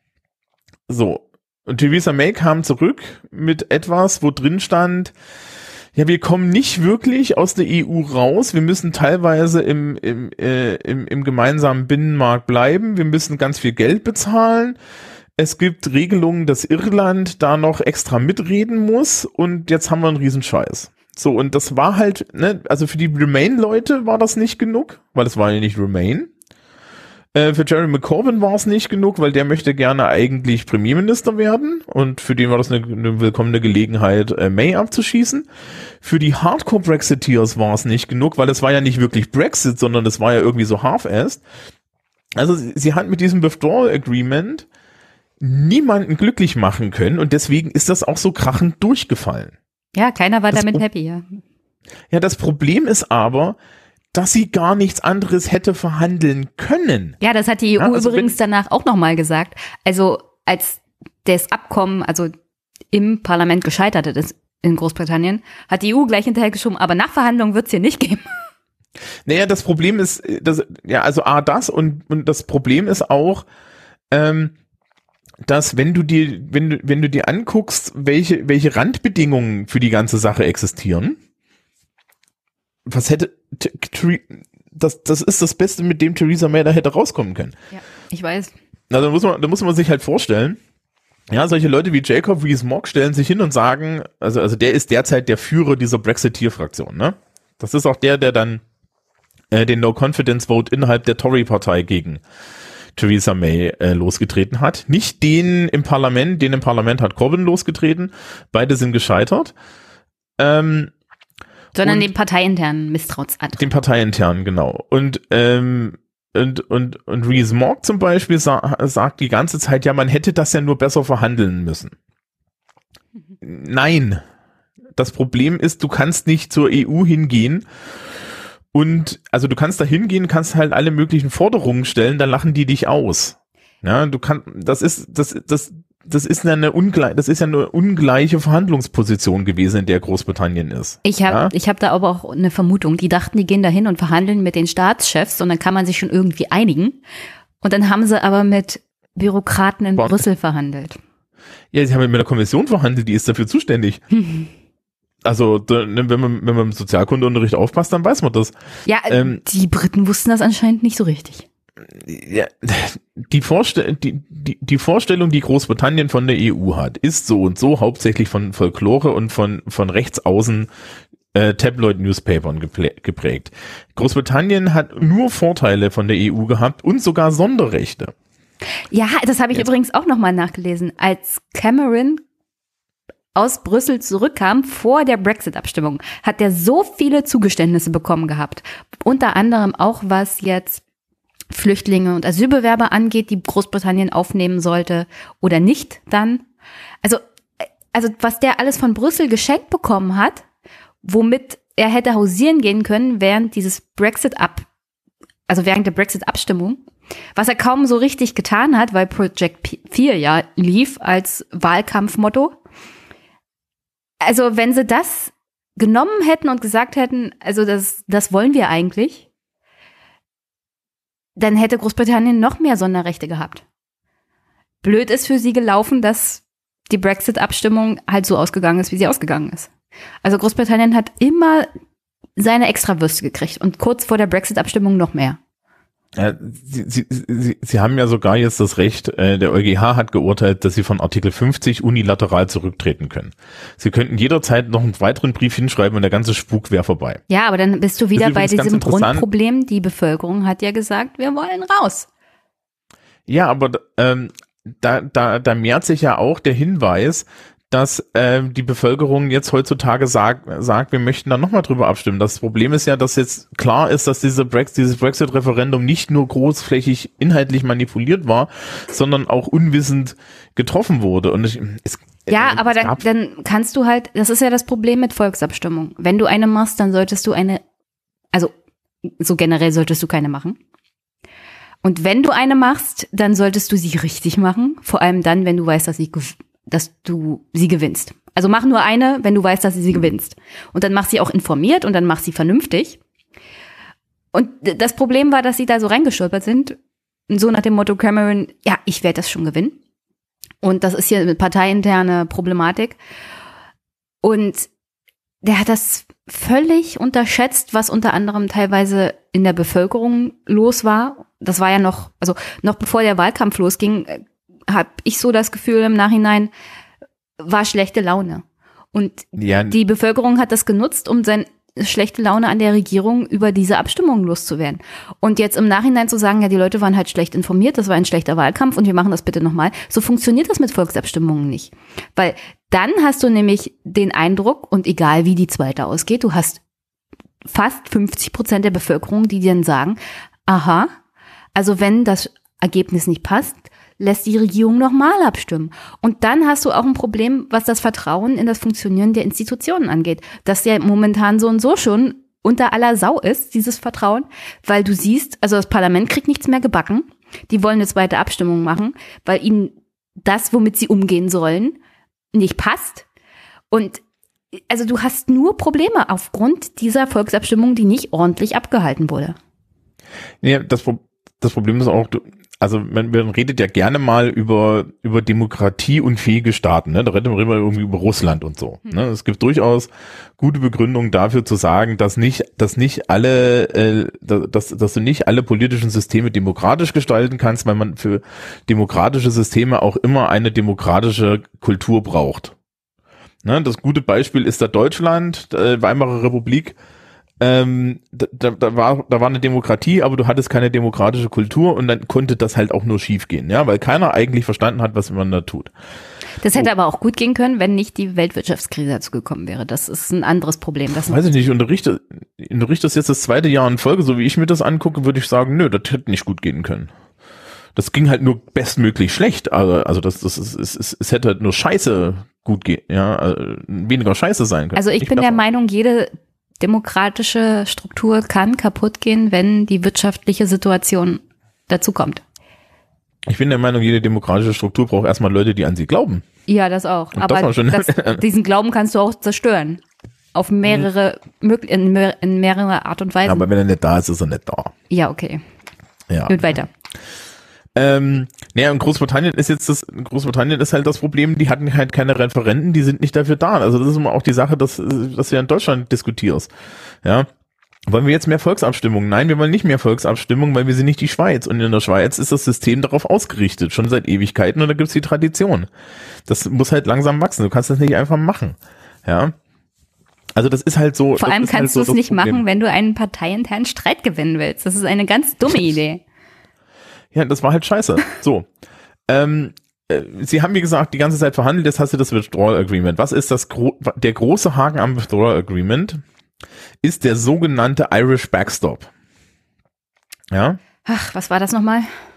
So. Und Theresa May kam zurück mit etwas, wo drin stand, ja, wir kommen nicht wirklich aus der E U raus, wir müssen teilweise im, im, äh, im, im gemeinsamen Binnenmarkt bleiben, wir müssen ganz viel Geld bezahlen, es gibt Regelungen, dass Irland da noch extra mitreden muss und jetzt haben wir einen Riesenscheiß. So, und das war halt, ne, also für die Remain-Leute war das nicht genug, weil es war ja nicht Remain. Äh, für Jeremy Corbyn war es nicht genug, weil der möchte gerne eigentlich Premierminister werden und für den war das eine, eine willkommene Gelegenheit, äh, May abzuschießen. Für die Hardcore-Brexiteers war es nicht genug, weil es war ja nicht wirklich Brexit, sondern es war ja irgendwie so half-assed. Also sie, sie hat mit diesem Withdrawal Agreement niemanden glücklich machen können und deswegen ist das auch so krachend durchgefallen. Ja, keiner war das damit Pro- happy, ja. Ja, das Problem ist aber, dass sie gar nichts anderes hätte verhandeln können. Ja, das hat die E U ja, also übrigens danach auch nochmal gesagt. Also als das Abkommen, also im Parlament gescheitert ist in Großbritannien, hat die E U gleich hinterher geschoben, aber Nachverhandlungen wird es hier nicht geben. Naja, das Problem ist, das, ja, also A, das und, und das Problem ist auch, ähm, dass wenn du dir, wenn du, wenn du dir anguckst, welche, welche Randbedingungen für die ganze Sache existieren, was hätte, das, das ist das Beste, mit dem Theresa May da hätte rauskommen können. Ja, ich weiß. Na, da muss man, da muss man sich halt vorstellen, ja, solche Leute wie Jacob Rees-Mogg stellen sich hin und sagen, also, also der ist derzeit der Führer dieser Brexiteer-Fraktion, ne? Das ist auch der, der dann äh, den No-Confidence-Vote innerhalb der Tory-Partei gegen Theresa May äh, losgetreten hat. Nicht den im Parlament, den im Parlament hat Corbyn losgetreten. Beide sind gescheitert. Ähm, Sondern den parteiinternen Misstrauensantrag. Den parteiinternen, genau. Und ähm, und und und Rees-Mogg zum Beispiel sa- sagt die ganze Zeit, ja, man hätte das ja nur besser verhandeln müssen. Mhm. Nein. Das Problem ist, du kannst nicht zur E U hingehen und, also du kannst da hingehen, kannst halt alle möglichen Forderungen stellen, dann lachen die dich aus. Ja, du kannst, das ist, das, das, das ist eine ungleich, das ist ja eine ungleiche Verhandlungsposition gewesen, in der Großbritannien ist. Ich habe, ja? ich habe da aber auch eine Vermutung. Die dachten, die gehen da hin und verhandeln mit den Staatschefs und dann kann man sich schon irgendwie einigen. Und dann haben sie aber mit Bürokraten in Bonn. Brüssel verhandelt. Ja, sie haben mit der Kommission verhandelt, die ist dafür zuständig. Also, wenn man, wenn man im Sozialkundeunterricht aufpasst, dann weiß man das. Ja, ähm, die Briten wussten das anscheinend nicht so richtig. Ja, die, Vorstell- die, die, die Vorstellung, die Großbritannien von der E U hat, ist so und so hauptsächlich von Folklore und von, von rechtsaußen äh, Tabloid-Newspapern geplä- geprägt. Großbritannien hat nur Vorteile von der E U gehabt und sogar Sonderrechte. Ja, das habe ich Jetzt. übrigens auch nochmal nachgelesen. Als Cameron aus Brüssel zurückkam vor der Brexit-Abstimmung, hat er so viele Zugeständnisse bekommen gehabt. Unter anderem auch, was jetzt Flüchtlinge und Asylbewerber angeht, die Großbritannien aufnehmen sollte oder nicht dann. Also, also was der alles von Brüssel geschenkt bekommen hat, womit er hätte hausieren gehen können während dieses Brexit ab, also während der Brexit-Abstimmung, was er kaum so richtig getan hat, weil Project vier ja lief als Wahlkampfmotto. Also wenn sie das genommen hätten und gesagt hätten, also das, das wollen wir eigentlich, dann hätte Großbritannien noch mehr Sonderrechte gehabt. Blöd ist für sie gelaufen, dass die Brexit-Abstimmung halt so ausgegangen ist, wie sie ausgegangen ist. Also Großbritannien hat immer seine Extrawürste gekriegt und kurz vor der Brexit-Abstimmung noch mehr. Ja, Sie, Sie, Sie, Sie haben ja sogar jetzt das Recht, äh, der EuGH hat geurteilt, dass Sie von Artikel fünfzig unilateral zurücktreten können. Sie könnten jederzeit noch einen weiteren Brief hinschreiben und der ganze Spuk wäre vorbei. Ja, aber dann bist du wieder bei diesem Grundproblem. Die Bevölkerung hat ja gesagt, wir wollen raus. Ja, aber ähm, da, da, da mehrt sich ja auch der Hinweis, dass ähm, die Bevölkerung jetzt heutzutage sagt, sagt, wir möchten da nochmal drüber abstimmen. Das Problem ist ja, dass jetzt klar ist, dass diese Brex- dieses Brexit-Referendum nicht nur großflächig inhaltlich manipuliert war, sondern auch unwissend getroffen wurde. Und es, es, ja, äh, aber es dann, dann kannst du halt, das ist ja das Problem mit Volksabstimmung. Wenn du eine machst, dann solltest du eine, also so generell solltest du keine machen. Und wenn du eine machst, dann solltest du sie richtig machen. Vor allem dann, wenn du weißt, dass sie dass du sie gewinnst. Also mach nur eine, wenn du weißt, dass du sie gewinnst. Und dann mach sie auch informiert und dann mach sie vernünftig. Und das Problem war, dass sie da so reingestolpert sind. So nach dem Motto Cameron, ja, ich werde das schon gewinnen. Und das ist hier eine parteiinterne Problematik. Und der hat das völlig unterschätzt, was unter anderem teilweise in der Bevölkerung los war. Das war ja noch, also noch bevor der Wahlkampf losging, habe ich so das Gefühl im Nachhinein, war schlechte Laune. Und ja, die Bevölkerung hat das genutzt, um seine schlechte Laune an der Regierung über diese Abstimmung loszuwerden. Und jetzt im Nachhinein zu sagen, ja, die Leute waren halt schlecht informiert, das war ein schlechter Wahlkampf und wir machen das bitte nochmal. So funktioniert das mit Volksabstimmungen nicht. Weil dann hast du nämlich den Eindruck, und egal wie die zweite ausgeht, du hast fast fünfzig Prozent der Bevölkerung, die dir dann sagen, aha, also wenn das Ergebnis nicht passt, lässt die Regierung nochmal abstimmen. Und dann hast du auch ein Problem, was das Vertrauen in das Funktionieren der Institutionen angeht. Das ja momentan so und so schon unter aller Sau ist, dieses Vertrauen, weil du siehst, also das Parlament kriegt nichts mehr gebacken. Die wollen eine zweite Abstimmung machen, weil ihnen das, womit sie umgehen sollen, nicht passt. Und also du hast nur Probleme aufgrund dieser Volksabstimmung, die nicht ordentlich abgehalten wurde. Ja, das, das Problem ist auch, du Also man, man redet ja gerne mal über über demokratieunfähige Staaten, ne? Da reden wir immer irgendwie über Russland und so. Ne? Es gibt durchaus gute Begründungen dafür zu sagen, dass nicht dass nicht alle äh, dass dass du nicht alle politischen Systeme demokratisch gestalten kannst, weil man für demokratische Systeme auch immer eine demokratische Kultur braucht. Ne? Das gute Beispiel ist da Deutschland, äh, Weimarer Republik. Ähm, da, da war da war eine Demokratie, aber du hattest keine demokratische Kultur und dann konnte das halt auch nur schief gehen, ja, weil keiner eigentlich verstanden hat, was man da tut. Das hätte so. Aber auch gut gehen können, wenn nicht die Weltwirtschaftskrise dazu gekommen wäre. Das ist ein anderes Problem. Das weiß ich nicht, unterrichte, unterrichtest jetzt das zweite Jahr in Folge, so wie ich mir das angucke, würde ich sagen, nö, das hätte nicht gut gehen können. Das ging halt nur bestmöglich schlecht, also, also das, das ist, es, es, es hätte halt nur scheiße gut gehen, ja, also weniger scheiße sein können. Also ich bin besser. Der Meinung, jede demokratische Struktur kann kaputt gehen, wenn die wirtschaftliche Situation dazu kommt. Ich bin der Meinung, jede demokratische Struktur braucht erstmal Leute, die an sie glauben. Ja, das auch. Und aber das das, diesen Glauben kannst du auch zerstören. Auf mehrere, in, mehr, in mehrere Art und Weise. Aber wenn er nicht da ist, ist er nicht da. Ja, okay. Ja. Gut, weiter. Ähm, naja, und Großbritannien ist jetzt das, Großbritannien ist halt das Problem, die hatten halt keine Referenden, die sind nicht dafür da. Also das ist immer auch die Sache, dass, dass du ja in Deutschland diskutierst. Ja. Wollen wir jetzt mehr Volksabstimmungen? Nein, wir wollen nicht mehr Volksabstimmungen, weil wir sind nicht die Schweiz. Und in der Schweiz ist das System darauf ausgerichtet, schon seit Ewigkeiten, und da gibt's die Tradition. Das muss halt langsam wachsen. Du kannst das nicht einfach machen. Ja. Also das ist halt so. Vor allem kannst halt so du es nicht Problem. machen, wenn du einen parteiinternen Streit gewinnen willst. Das ist eine ganz dumme Idee. Ja, das war halt scheiße. So. ähm, äh, Sie haben, wie gesagt, die ganze Zeit verhandelt, jetzt hast du das Withdrawal Agreement. Was ist das gro- der große Haken am Withdrawal Agreement? Ist der sogenannte Irish Backstop. Ja? Ach, was war das nochmal?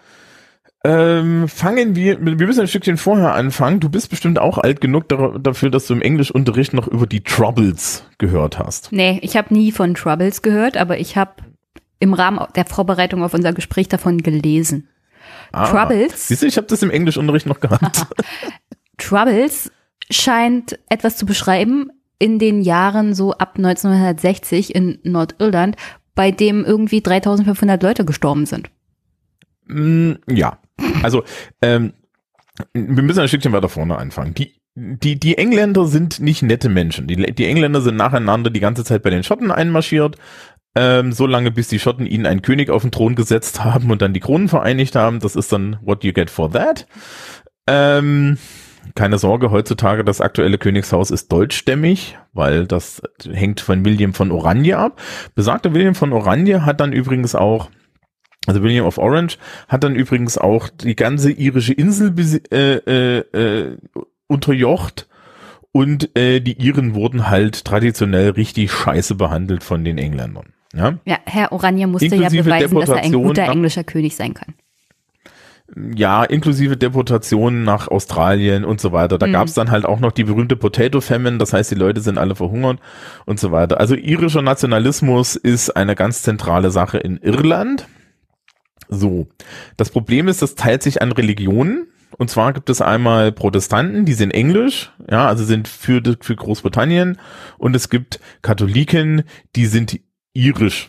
Ähm, fangen wir, wir müssen ein Stückchen vorher anfangen. Du bist bestimmt auch alt genug dar- dafür, dass du im Englischunterricht noch über die Troubles gehört hast. Nee, ich habe nie von Troubles gehört, aber ich habe im Rahmen der Vorbereitung auf unser Gespräch davon gelesen. Ah, Troubles? Siehst du, ich habe das im Englischunterricht noch gehabt. Troubles scheint etwas zu beschreiben in den Jahren so ab neunzehnhundertsechzig in Nordirland, bei dem irgendwie dreitausendfünfhundert Leute gestorben sind. Mm, ja, also ähm, wir müssen ein Stückchen weiter vorne anfangen. Die, die, die Engländer sind nicht nette Menschen. Die, die Engländer sind nacheinander die ganze Zeit bei den Schotten einmarschiert, ähm, so lange bis die Schotten ihnen einen König auf den Thron gesetzt haben und dann die Kronen vereinigt haben. Das ist dann what you get for that. Ähm, keine Sorge, heutzutage das aktuelle Königshaus ist deutschstämmig, weil das hängt von William von Orange ab. Besagter William von Orange hat dann übrigens auch Also William of Orange hat dann übrigens auch die ganze irische Insel äh, äh, äh, unterjocht und äh, die Iren wurden halt traditionell richtig scheiße behandelt von den Engländern. Ja, ja Herr Oranje musste inklusive ja beweisen, dass er ein guter nach, englischer König sein kann. Ja, inklusive Deportationen nach Australien und so weiter. Da mhm. gab es dann halt auch noch die berühmte Potato Famine, das heißt, die Leute sind alle verhungert und so weiter. Also irischer Nationalismus ist eine ganz zentrale Sache in Irland. So, das Problem ist, das teilt sich an Religionen. Und zwar gibt es einmal Protestanten, die sind englisch, ja, also sind für, für Großbritannien. Und es gibt Katholiken, die sind irisch.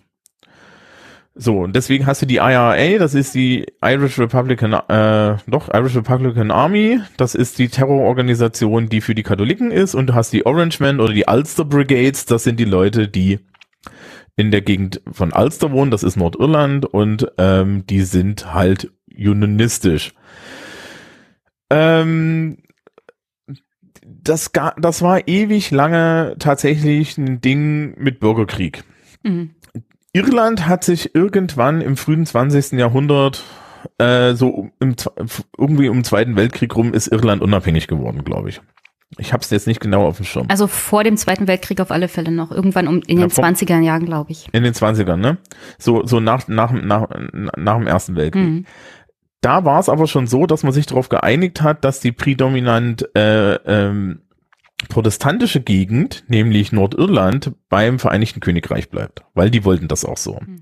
So, und deswegen hast du die I R A, das ist die Irish Republican, äh, doch, Irish Republican Army. Das ist die Terrororganisation, die für die Katholiken ist. Und du hast die Orangemen oder die Ulster Brigades, das sind die Leute, die in der Gegend von Ulster wohnen, das ist Nordirland und ähm, die sind halt unionistisch. Ähm, das, ga, das war ewig lange tatsächlich ein Ding mit Bürgerkrieg. Mhm. Irland hat sich irgendwann im frühen zwanzigsten Jahrhundert äh, so im, irgendwie um den Zweiten Weltkrieg rum ist Irland unabhängig geworden, glaube ich. Ich habe es jetzt nicht genau auf dem Schirm. Also vor dem Zweiten Weltkrieg auf alle Fälle noch. Irgendwann um, in den ja, zwanziger Jahren, glaube ich. In den zwanzigern, ne? So, so nach, nach, nach, nach dem Ersten Weltkrieg. Mhm. Da war es aber schon so, dass man sich darauf geeinigt hat, dass die prädominant äh, ähm, protestantische Gegend, nämlich Nordirland, beim Vereinigten Königreich bleibt. Weil die wollten das auch so. Mhm.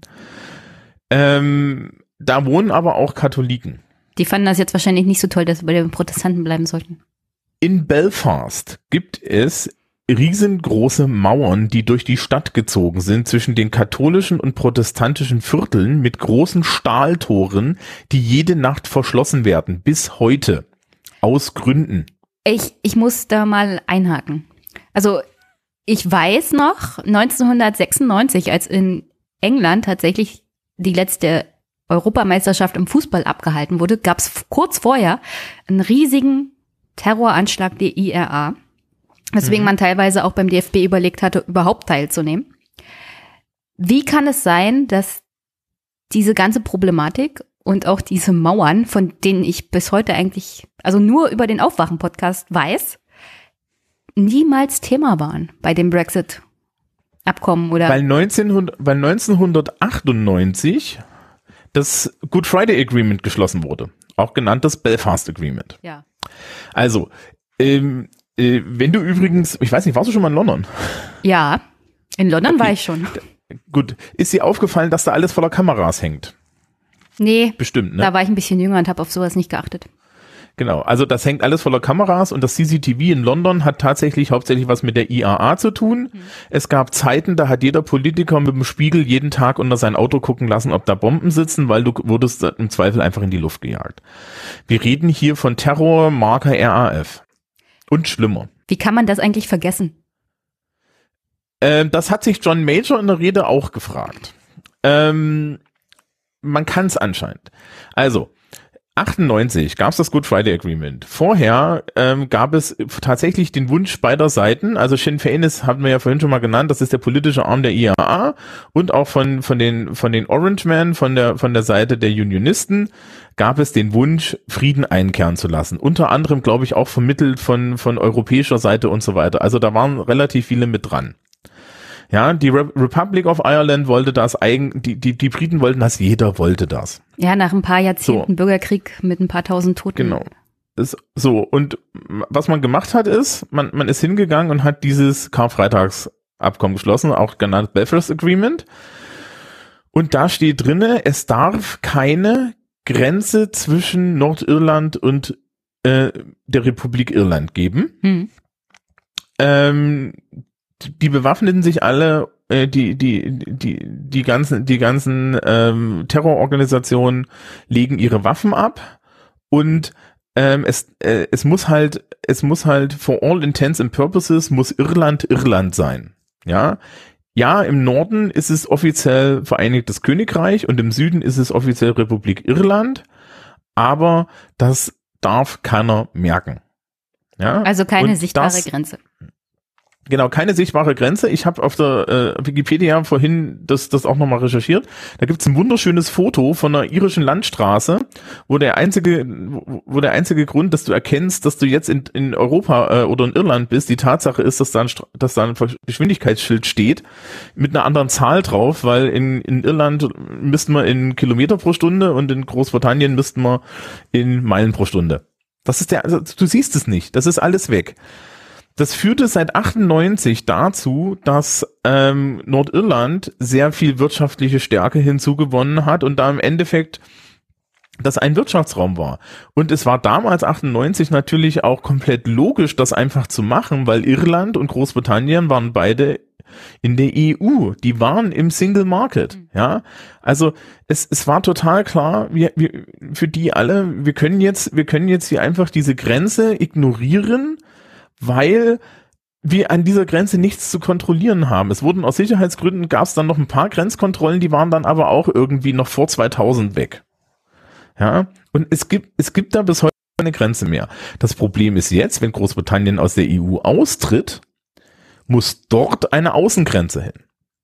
Ähm, da wohnen aber auch Katholiken. Die fanden das jetzt wahrscheinlich nicht so toll, dass wir bei den Protestanten bleiben sollten. In Belfast gibt es riesengroße Mauern, die durch die Stadt gezogen sind, zwischen den katholischen und protestantischen Vierteln mit großen Stahltoren, die jede Nacht verschlossen werden, bis heute. Aus Gründen. Ich, ich muss da mal einhaken. Also ich weiß noch, neunzehnhundertsechsundneunzig, als in England tatsächlich die letzte Europameisterschaft im Fußball abgehalten wurde, gab es kurz vorher einen riesigen Terroranschlag der I R A, weswegen mhm. man teilweise auch beim D F B überlegt hatte, überhaupt teilzunehmen. Wie kann es sein, dass diese ganze Problematik und auch diese Mauern, von denen ich bis heute eigentlich, also nur über den Aufwachen-Podcast weiß, niemals Thema waren bei dem Brexit-Abkommen oder? Weil, neunzehnhundert, weil neunzehnhundertachtundneunzig das Good Friday Agreement geschlossen wurde, auch genannt das Belfast Agreement. Ja. Also, ähm, äh, wenn du übrigens, ich weiß nicht, warst du schon mal in London? Ja, in London okay. war ich schon. Gut, ist dir aufgefallen, dass da alles voller Kameras hängt? Nee, bestimmt, ne? Da war ich ein bisschen jünger und habe auf sowas nicht geachtet. Genau, also das hängt alles voller Kameras und das C C T V in London hat tatsächlich hauptsächlich was mit der I R A zu tun. Mhm. Es gab Zeiten, da hat jeder Politiker mit dem Spiegel jeden Tag unter sein Auto gucken lassen, ob da Bomben sitzen, weil du wurdest im Zweifel einfach in die Luft gejagt. Wir reden hier von Terror, Marker R A F. Und schlimmer. Wie kann man das eigentlich vergessen? Ähm, das hat sich John Major in der Rede auch gefragt. Ähm, man kann es anscheinend. Also, achtundneunzig gab es das Good Friday Agreement. Vorher ähm, gab es tatsächlich den Wunsch beider Seiten, also Sinn Féin ist, hatten wir ja vorhin schon mal genannt, das ist der politische Arm der I A A und auch von von den von den Orange Men, von der von der Seite der Unionisten gab es den Wunsch, Frieden einkehren zu lassen. Unter anderem, glaube ich, auch vermittelt von von europäischer Seite und so weiter. Also da waren relativ viele mit dran. Ja, die Re- Republic of Ireland wollte das, eigen, die, die, die Briten wollten das, jeder wollte das. Ja, nach ein paar Jahrzehnten So. Bürgerkrieg mit ein paar tausend Toten. Genau. Ist so, und was man gemacht hat, ist, man, man ist hingegangen und hat dieses Karfreitagsabkommen geschlossen, auch genannt Belfast Agreement. Und da steht drinne, es darf keine Grenze zwischen Nordirland und äh, der Republik Irland geben. Hm. Ähm, die bewaffneten sich alle, äh, die die die die ganzen die ganzen ähm, Terrororganisationen legen ihre Waffen ab und ähm, es äh, es muss halt es muss halt for all intents and purposes muss Irland Irland sein, ja. Ja, im Norden ist es offiziell Vereinigtes Königreich und im Süden ist es offiziell Republik Irland, aber das darf keiner merken. Ja? Also keine Und sichtbare das, Grenze. Genau, keine sichtbare Grenze. Ich habe auf der äh, Wikipedia vorhin das das auch nochmal recherchiert. Da gibt's ein wunderschönes Foto von einer irischen Landstraße, wo der einzige wo, wo der einzige Grund, dass du erkennst, dass du jetzt in, in Europa äh, oder in Irland bist, die Tatsache ist, dass da ein, dass da ein Geschwindigkeitsschild steht mit einer anderen Zahl drauf, weil in, in Irland misst man in Kilometer pro Stunde und in Großbritannien misst man in Meilen pro Stunde. Das ist der, also du siehst es nicht, das ist alles weg. Das führte seit achtundneunzig dazu, dass ähm, Nordirland sehr viel wirtschaftliche Stärke hinzugewonnen hat und da im Endeffekt das ein Wirtschaftsraum war. Und es war damals achtundneunzig natürlich auch komplett logisch, das einfach zu machen, weil Irland und Großbritannien waren beide in der E U, die waren im Single Market, ja. Also es es war total klar, wir, wir für die alle, wir können jetzt wir können jetzt hier einfach diese Grenze ignorieren, weil wir an dieser Grenze nichts zu kontrollieren haben. Es wurden aus Sicherheitsgründen, gab es dann noch ein paar Grenzkontrollen, die waren dann aber auch irgendwie noch vor zweitausend weg. Ja, und es gibt es gibt da bis heute keine Grenze mehr. Das Problem ist jetzt, wenn Großbritannien aus der E U austritt, muss dort eine Außengrenze hin.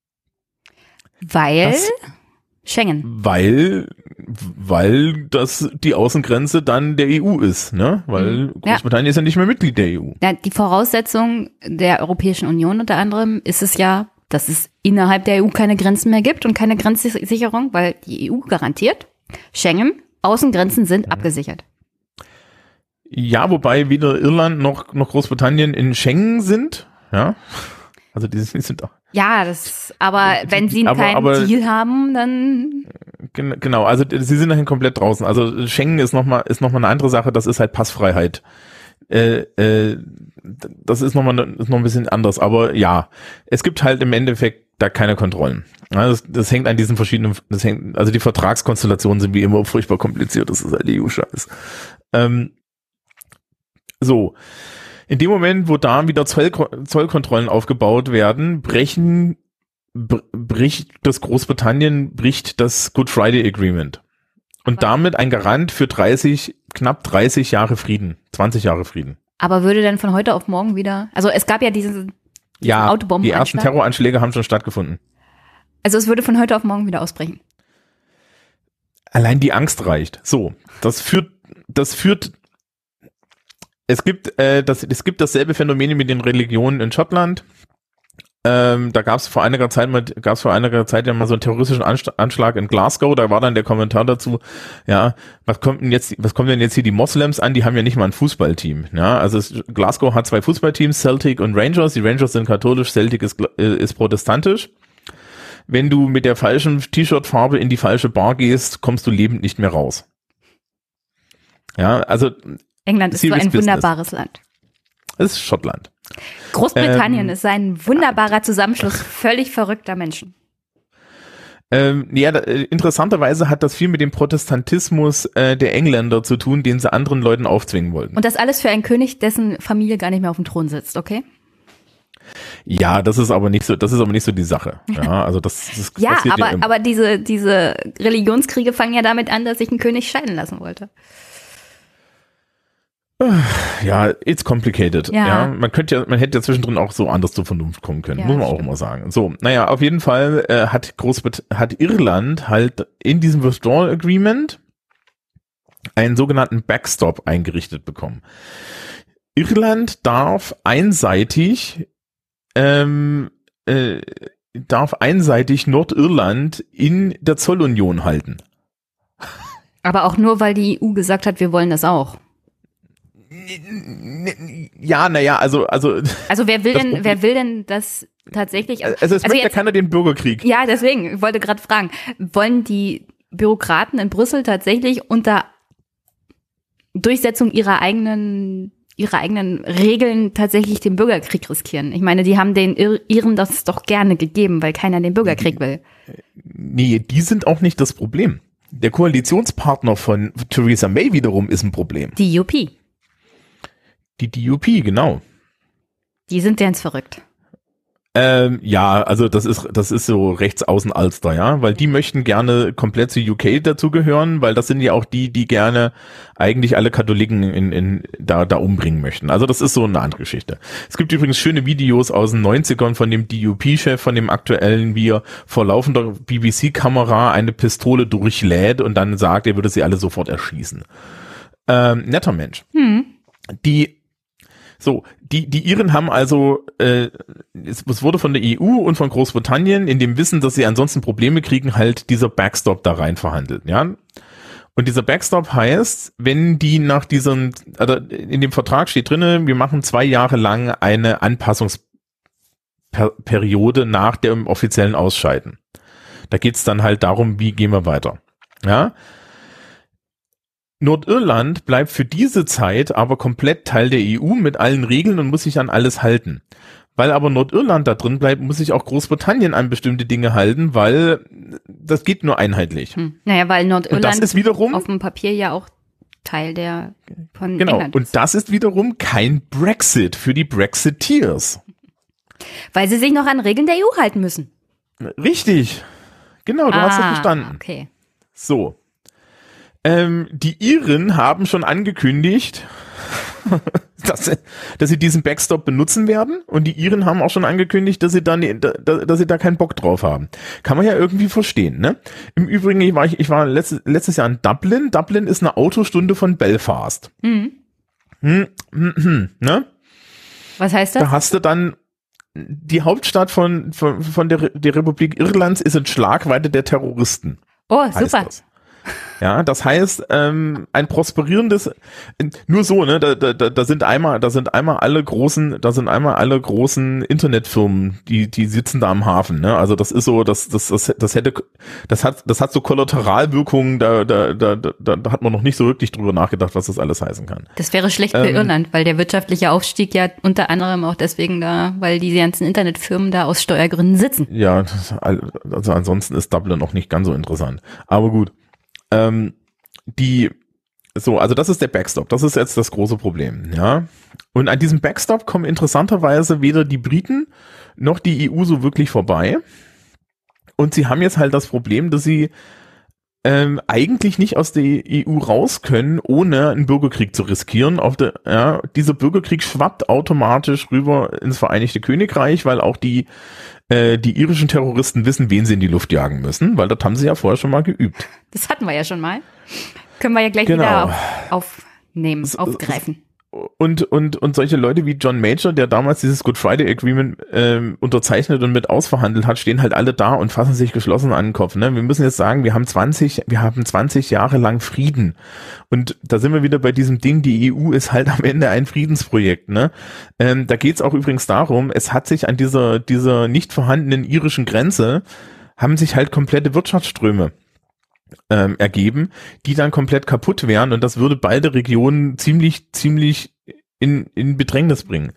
Weil Das- Schengen. Weil, weil das die Außengrenze dann der E U ist, ne? Weil Ja. Großbritannien ist ja nicht mehr Mitglied der E U. Ja, die Voraussetzung der Europäischen Union unter anderem ist es ja, dass es innerhalb der E U keine Grenzen mehr gibt und keine Grenzsicherung, weil die E U garantiert, Schengen, Außengrenzen sind abgesichert. Ja, wobei weder Irland noch, noch Großbritannien in Schengen sind, ja. Also die sind, die sind auch. Ja, das, aber wenn sie Aber- keinen aber- Deal haben, dann Gen- Genau, also sie sind dahin komplett draußen. Also Schengen ist nochmal ist noch mal eine andere Sache, das ist halt Passfreiheit. Äh, äh, das ist nochmal ist noch ein bisschen anders, aber ja, es gibt halt im Endeffekt da keine Kontrollen. Ja, das, das hängt an diesen verschiedenen, das hängt, also die Vertragskonstellationen sind wie immer furchtbar kompliziert, das ist halt E U-Scheiß. Ähm, so, in dem Moment, wo da wieder Zoll, Zollkontrollen aufgebaut werden, brechen br- bricht das Großbritannien, bricht das Good Friday Agreement. Und damit ein Garant für dreißig, knapp dreißig Jahre Frieden, zwanzig Jahre Frieden. aber würde dann von heute auf morgen wieder, also es gab ja diese, Ja, die Autobombenanschlag. ersten Terroranschläge haben schon stattgefunden. also es würde von heute auf morgen wieder ausbrechen. Allein die Angst reicht. So, das führt, das führt, es gibt, äh, das, es gibt dasselbe Phänomen mit den Religionen in Schottland. Ähm, da gab es vor einiger Zeit mal, gab es vor einiger Zeit ja mal so einen terroristischen Anst- Anschlag in Glasgow. Da war dann der Kommentar dazu, ja, was kommt denn jetzt, was kommen denn jetzt hier die Moslems an? Die haben ja nicht mal ein Fußballteam. Ja, also es, Glasgow hat zwei Fußballteams, Celtic und Rangers. Die Rangers sind katholisch, Celtic ist, äh, ist protestantisch. Wenn du mit der falschen T-Shirt-Farbe in die falsche Bar gehst, kommst du lebend nicht mehr raus. Ja, also England ist so Serious ein business. wunderbares Land. es ist Schottland. Großbritannien Ähm, ist ein wunderbarer Zusammenschluss völlig verrückter Menschen. Ähm, ja, da, äh, interessanterweise hat das viel mit dem Protestantismus äh, der Engländer zu tun, den sie anderen Leuten aufzwingen wollten. Und das alles für einen König, dessen Familie gar nicht mehr auf dem Thron sitzt, okay? Ja, das ist aber nicht so, das ist aber nicht so die Sache. Ja, also das, das ja, passiert aber, ja immer. aber diese, diese Religionskriege fangen ja damit an, dass sich ein König scheiden lassen wollte. Ja, it's complicated. Ja. Ja, man könnte ja, man hätte ja zwischendrin auch so anders zur Vernunft kommen können, Ja, muss man auch stimmt. immer sagen. So, naja, auf jeden Fall äh, hat Großbrit hat Irland halt in diesem Withdrawal Agreement einen sogenannten Backstop eingerichtet bekommen. Irland darf einseitig ähm, äh, darf einseitig Nordirland in der Zollunion halten. Aber auch nur, weil die E U gesagt hat, wir wollen das auch. Ja, naja, also also Also wer will Das denn, Problem- wer will denn das tatsächlich? also es also möchte ja jetzt, keiner den Bürgerkrieg. ja, deswegen, ich wollte gerade fragen, wollen die Bürokraten in Brüssel tatsächlich unter Durchsetzung ihrer eigenen ihrer eigenen Regeln tatsächlich den Bürgerkrieg riskieren? Ich meine, die haben den Ir- Iren das doch gerne gegeben, weil keiner den Bürgerkrieg will. Nee, die sind auch nicht das Problem. Der Koalitionspartner von Theresa May wiederum ist ein Problem. Die U P, Die D U P, genau. die sind ganz verrückt. Ähm, ja, also das ist das ist so rechts außen Ulster, ja, weil die möchten gerne komplett zu U K dazugehören, weil das sind ja auch die, die gerne eigentlich alle Katholiken in, in da da umbringen möchten. Also das ist so eine andere Geschichte. Es gibt übrigens schöne Videos aus den neunzigern von dem D U P-Chef, von dem aktuellen, wie er vor laufender B B C-Kamera eine Pistole durchlädt und dann sagt, er würde sie alle sofort erschießen. Ähm, netter Mensch. Hm. Die So, die, die Iren haben also, äh, es, es wurde von der E U und von Großbritannien in dem Wissen, dass sie ansonsten Probleme kriegen, halt dieser Backstop da rein verhandelt, ja. Und dieser Backstop heißt, wenn die nach diesem, also in dem Vertrag steht drinne, wir machen zwei Jahre lang eine Anpassungsperiode nach dem offiziellen Ausscheiden. Da geht's dann halt darum, wie gehen wir weiter, ja. Nordirland bleibt für diese Zeit aber komplett Teil der E U mit allen Regeln und muss sich an alles halten. Weil aber Nordirland da drin bleibt, muss sich auch Großbritannien an bestimmte Dinge halten, weil das geht nur einheitlich. Hm. Naja, weil Und Nordirland das ist wiederum, auf dem Papier ja auch Teil der von genau, England und ist. das ist wiederum kein Brexit für die Brexiteers. Weil sie sich noch an Regeln der E U halten müssen. Richtig. Genau, du hast das verstanden. Okay. So. Ähm, die Iren haben schon angekündigt, dass, sie- dass sie diesen Backstop benutzen werden, und die Iren haben auch schon angekündigt, dass sie dann, da, dass sie da keinen Bock drauf haben. Kann man ja irgendwie verstehen, ne? Im Übrigen, ich war, ich war letztes, letztes Jahr in Dublin. Dublin ist eine Autostunde von Belfast. Mhm. Hm, hm, hm, ne? Was heißt das? Da hast du dann die Hauptstadt von, von, von der, Re- der Republik Irlands ist in Schlagweite der Terroristen. Oh, heißt super. das. Ja, das heißt, ähm, ein prosperierendes, nur so, ne, da, da, da sind einmal, da sind einmal alle großen, da sind einmal alle großen Internetfirmen, die, die sitzen da am Hafen, ne, also das ist so, das, das, das, das hätte, das hat, das hat so Kollateralwirkungen, da, da, da, da, da hat man noch nicht so wirklich drüber nachgedacht, was das alles heißen kann. Das wäre schlecht für Ähm, Irland, weil der wirtschaftliche Aufstieg ja unter anderem auch deswegen da, weil die ganzen Internetfirmen da aus Steuergründen sitzen. Ja, das, also ansonsten ist Dublin noch nicht ganz so interessant, aber gut. Ähm, die, so, also das ist der Backstop, das ist jetzt das große Problem, ja. Und an diesem Backstop kommen interessanterweise weder die Briten noch die E U so wirklich vorbei. Und sie haben jetzt halt das Problem, dass sie ähm, eigentlich nicht aus der E U raus können, ohne einen Bürgerkrieg zu riskieren. Auf der, ja, dieser Bürgerkrieg schwappt automatisch rüber ins Vereinigte Königreich, weil auch die äh, die irischen Terroristen wissen, wen sie in die Luft jagen müssen, weil das haben sie ja vorher schon mal geübt. Das hatten wir ja schon mal. Können wir ja gleich Genau. wieder auf, aufnehmen, aufgreifen. Und, und, und solche Leute wie John Major, der damals dieses Good Friday Agreement ähm, unterzeichnet und mit ausverhandelt hat, stehen halt alle da und fassen sich geschlossen an den Kopf. Ne? Wir müssen jetzt sagen, wir haben zwanzig, wir haben zwanzig Jahre lang Frieden. Und da sind wir wieder bei diesem Ding, die E U ist halt am Ende ein Friedensprojekt. Ne? Ähm, da geht's auch übrigens darum, es hat sich an dieser, dieser nicht vorhandenen irischen Grenze, haben sich halt komplette Wirtschaftsströme Ähm, ergeben, die dann komplett kaputt wären, und das würde beide Regionen ziemlich, ziemlich in, in Bedrängnis bringen.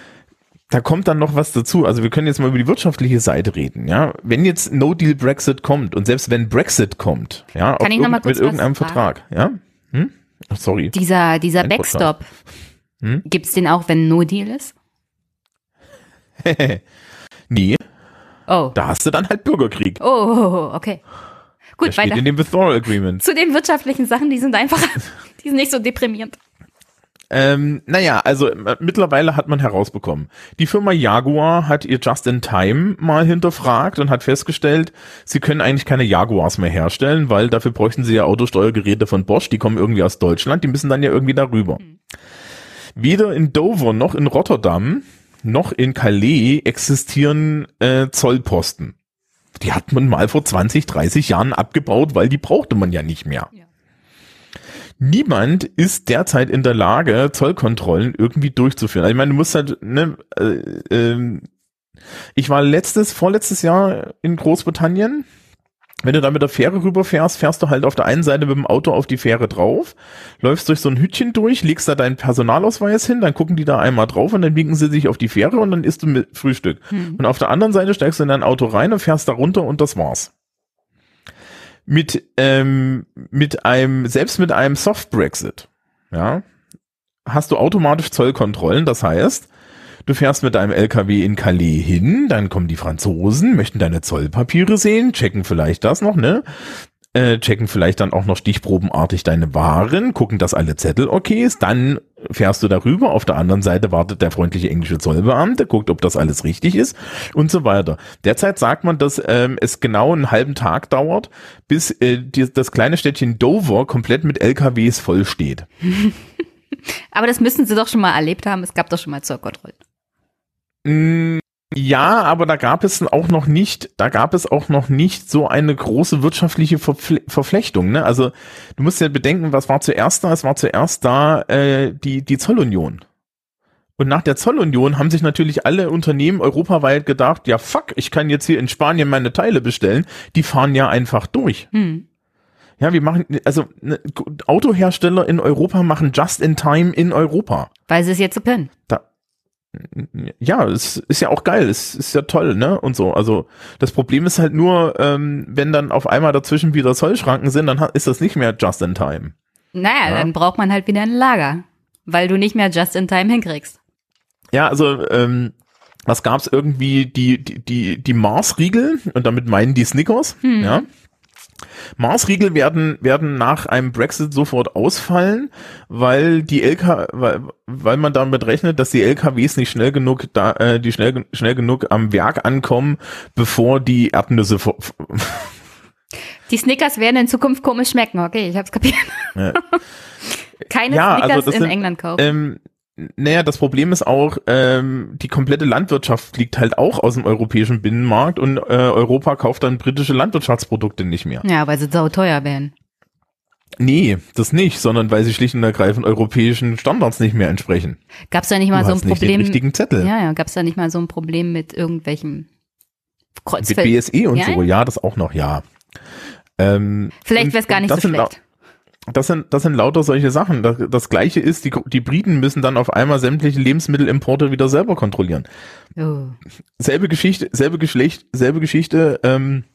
Da kommt dann noch was dazu. Also wir können jetzt mal über die wirtschaftliche Seite reden, ja. Wenn jetzt No-Deal-Brexit kommt, und selbst wenn Brexit kommt, ja, Kann auf ich noch mal irgend- kurz mit irgendeinem was fragen? Vertrag, ja. Hm? Ach, sorry. Dieser, dieser Ein Backstop, Hm? gibt's den auch, wenn No Deal ist? Nee. Oh. Da hast du dann halt Bürgerkrieg. Oh, okay. Gut, das steht weiter. in dem Withdrawal Agreement. Zu den wirtschaftlichen Sachen, die sind einfach, die sind nicht so deprimierend. Ähm, naja, also äh, mittlerweile hat man herausbekommen, die Firma Jaguar hat ihr Just-in-Time mal hinterfragt und hat festgestellt, sie können eigentlich keine Jaguars mehr herstellen, weil dafür bräuchten sie ja Autosteuergeräte von Bosch, die kommen irgendwie aus Deutschland, die müssen dann ja irgendwie darüber. Mhm. Weder in Dover noch in Rotterdam noch in Calais existieren äh, Zollposten. Die hat man mal vor zwanzig, dreißig Jahren abgebaut, weil die brauchte man ja nicht mehr. Ja. Niemand ist derzeit in der Lage, Zollkontrollen irgendwie durchzuführen. Also ich meine, du musst halt, ne, äh, äh, ich war letztes, vorletztes Jahr in Großbritannien. Wenn du da mit der Fähre rüberfährst, fährst du halt auf der einen Seite mit dem Auto auf die Fähre drauf, läufst durch so ein Hütchen durch, legst da deinen Personalausweis hin, dann gucken die da einmal drauf und dann winken sie sich auf die Fähre und dann isst du mit Frühstück. Hm. Und auf der anderen Seite steigst du in dein Auto rein und fährst da runter und das war's. Mit, ähm, mit einem, selbst mit einem Soft-Brexit, ja, hast du automatisch Zollkontrollen, das heißt, du fährst mit deinem L K W in Calais hin, dann kommen die Franzosen, möchten deine Zollpapiere sehen, checken vielleicht das noch, ne? Äh, checken vielleicht dann auch noch stichprobenartig deine Waren, gucken, dass alle Zettel okay ist, dann fährst du darüber, auf der anderen Seite wartet der freundliche englische Zollbeamte, guckt, ob das alles richtig ist und so weiter. Derzeit sagt man, dass ähm, es genau einen halben Tag dauert, bis äh, die, das kleine Städtchen Dover komplett mit L K Ws voll steht. Aber das müssen sie doch schon mal erlebt haben, es gab doch schon mal Zollkontrollen. Ja, aber da gab es auch noch nicht, da gab es auch noch nicht so eine große wirtschaftliche Verfle- Verflechtung, ne? Also du musst ja bedenken, was war zuerst da? Es war zuerst da äh, die die Zollunion. Und nach der Zollunion haben sich natürlich alle Unternehmen europaweit gedacht, ja fuck, ich kann jetzt hier in Spanien meine Teile bestellen. Die fahren ja einfach durch. Hm. Ja, wir machen, also ne, Autohersteller in Europa machen Just in Time in Europa. Weil sie es jetzt so können. Da Ja, es ist ja auch geil, es ist ja toll, ne, und so. Also das Problem ist halt nur, ähm, wenn dann auf einmal dazwischen wieder Zollschranken sind, dann ist das nicht mehr just in time. Naja, ja? Dann braucht man halt wieder ein Lager, weil du nicht mehr just in time hinkriegst. Ja, also ähm, was gab's irgendwie, die die die die Mars-Riegel, und damit meinen die Snickers, hm. ja. Mars-Riegel werden werden nach einem Brexit sofort ausfallen, weil die L K, weil, weil man damit rechnet, dass die L K Ws nicht schnell genug da, äh, die schnell schnell genug am Werk ankommen, bevor die Erdnüsse. Die Snickers werden in Zukunft komisch schmecken. Okay, ich hab's kapiert. Ja. Keine ja, Snickers also in sind, England kaufen. Ähm, Naja, das Problem ist auch, ähm, die komplette Landwirtschaft fliegt halt auch aus dem europäischen Binnenmarkt und äh, Europa kauft dann britische Landwirtschaftsprodukte nicht mehr. Ja, weil sie sauteuer werden. Nee, das nicht, sondern weil sie schlicht und ergreifend europäischen Standards nicht mehr entsprechen. Gab's da nicht mal du so ein hast nicht Problem? Den richtigen Zettel. Ja, ja, gab's da nicht mal so ein Problem mit irgendwelchen Kreuzfeld? Mit B S E und ja, so, ja, das auch noch, ja. Ähm, Vielleicht wäre es gar nicht so schlecht. Das sind, das sind lauter solche Sachen. Das, das Gleiche ist, die, die Briten müssen dann auf einmal sämtliche Lebensmittelimporte wieder selber kontrollieren. Oh. Selbe Geschichte, selbe Geschlecht, selbe Geschichte, ähm,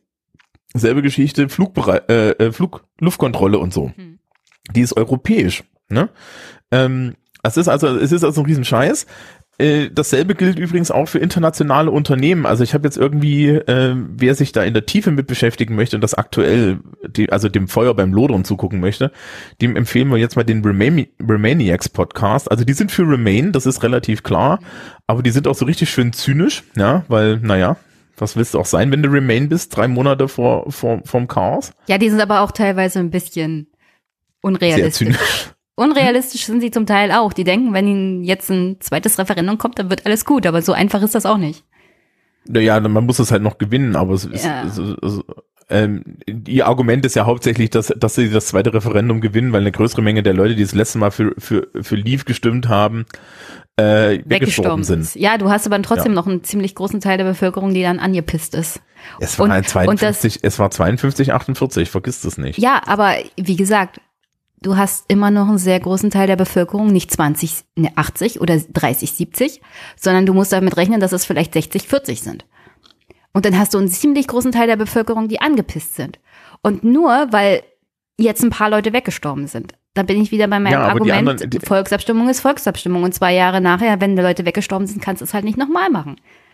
selbe Geschichte, Flugbere- äh, Flug, Luftkontrolle und so. Hm. Die ist europäisch, ne? Ähm, es ist also, es ist also ein Riesenscheiß. Dasselbe gilt übrigens auch für internationale Unternehmen. Also ich habe jetzt irgendwie, äh, wer sich da in der Tiefe mit beschäftigen möchte und das aktuell, die, also dem Feuer beim Lodern zugucken möchte, dem empfehlen wir jetzt mal den Remani- Remaniacs Podcast. Also die sind für Remain, das ist relativ klar, aber die sind auch so richtig schön zynisch, ja, weil, naja, was willst du auch sein, wenn du Remain bist, drei Monate vor, vor vom Chaos? Ja, die sind aber auch teilweise ein bisschen unrealistisch. Sehr zynisch. Unrealistisch sind sie zum Teil auch. Die denken, wenn ihnen jetzt ein zweites Referendum kommt, dann wird alles gut. Aber so einfach ist das auch nicht. Naja, man muss es halt noch gewinnen. Aber es ist, ja. es ist, es ist, ähm, ihr Argument ist ja hauptsächlich, dass, dass sie das zweite Referendum gewinnen, weil eine größere Menge der Leute, die das letzte Mal für, für, für Leave gestimmt haben, äh, weggestorben sind. Ist. Ja, du hast aber trotzdem ja. noch einen ziemlich großen Teil der Bevölkerung, die dann angepisst ist. Es war, und, zweiundfünfzig, und das, es war zweiundfünfzig, achtundvierzig, vergiss das nicht. Ja, aber wie gesagt, du hast immer noch einen sehr großen Teil der Bevölkerung, nicht zwanzig, ne, achtzig oder dreißig, siebzig, sondern du musst damit rechnen, dass es vielleicht sechzig, vierzig sind. Und dann hast du einen ziemlich großen Teil der Bevölkerung, die angepisst sind. Und nur, weil jetzt ein paar Leute weggestorben sind, Da bin ich wieder bei meinem Ja, aber die Argument, anderen- die- Volksabstimmung ist Volksabstimmung. Und zwei Jahre nachher, wenn die Leute weggestorben sind, kannst du es halt nicht nochmal machen.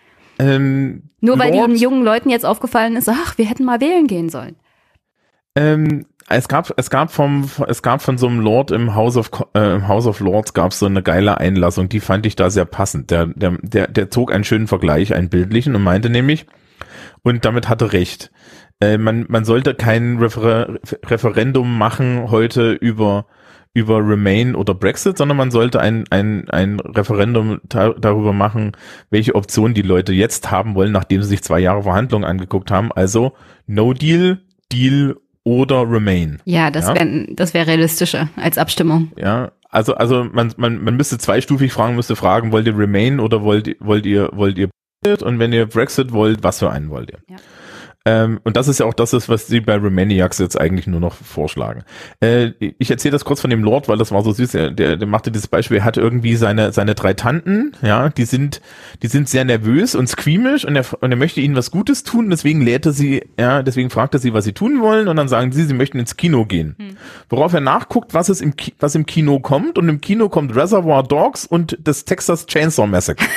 Ähm, Nur weil Lord, den jungen Leuten jetzt aufgefallen ist, ach, wir hätten mal wählen gehen sollen. Ähm, es gab, es gab vom, es gab von so einem Lord im House of, äh, im House of Lords gab es so eine geile Einlassung, die fand ich da sehr passend. Der, der, der, der zog einen schönen Vergleich, einen bildlichen und meinte nämlich, und damit hatte recht, äh, man, man sollte kein Refer- Referendum machen heute über, über Remain oder Brexit, sondern man sollte ein, ein, ein Referendum ta- darüber machen, welche Option die Leute jetzt haben wollen, nachdem sie sich zwei Jahre Verhandlungen angeguckt haben. Also No Deal, Deal oder Remain. Ja, das Ja? wäre das wär realistischer als Abstimmung. Ja, also also man man man müsste zweistufig fragen, müsste fragen, wollt ihr Remain oder wollt ihr wollt ihr wollt ihr Brexit? Und wenn ihr Brexit wollt, was für einen wollt ihr? Ja. Ähm, und das ist ja auch das, ist, was sie bei Remaniacs jetzt eigentlich nur noch vorschlagen. Äh, ich erzähle das kurz von dem Lord, weil das war so süß. Der, der, der machte dieses Beispiel. Er hatte irgendwie seine seine drei Tanten, ja, die sind die sind sehr nervös und squeamish und er und er möchte ihnen was Gutes tun. Deswegen lädt er sie, ja, deswegen fragt er sie, was sie tun wollen, und dann sagen sie, sie möchten ins Kino gehen. Hm. Worauf er nachguckt, was es im Ki- was im Kino kommt, und im Kino kommt Reservoir Dogs und das Texas Chainsaw Massacre.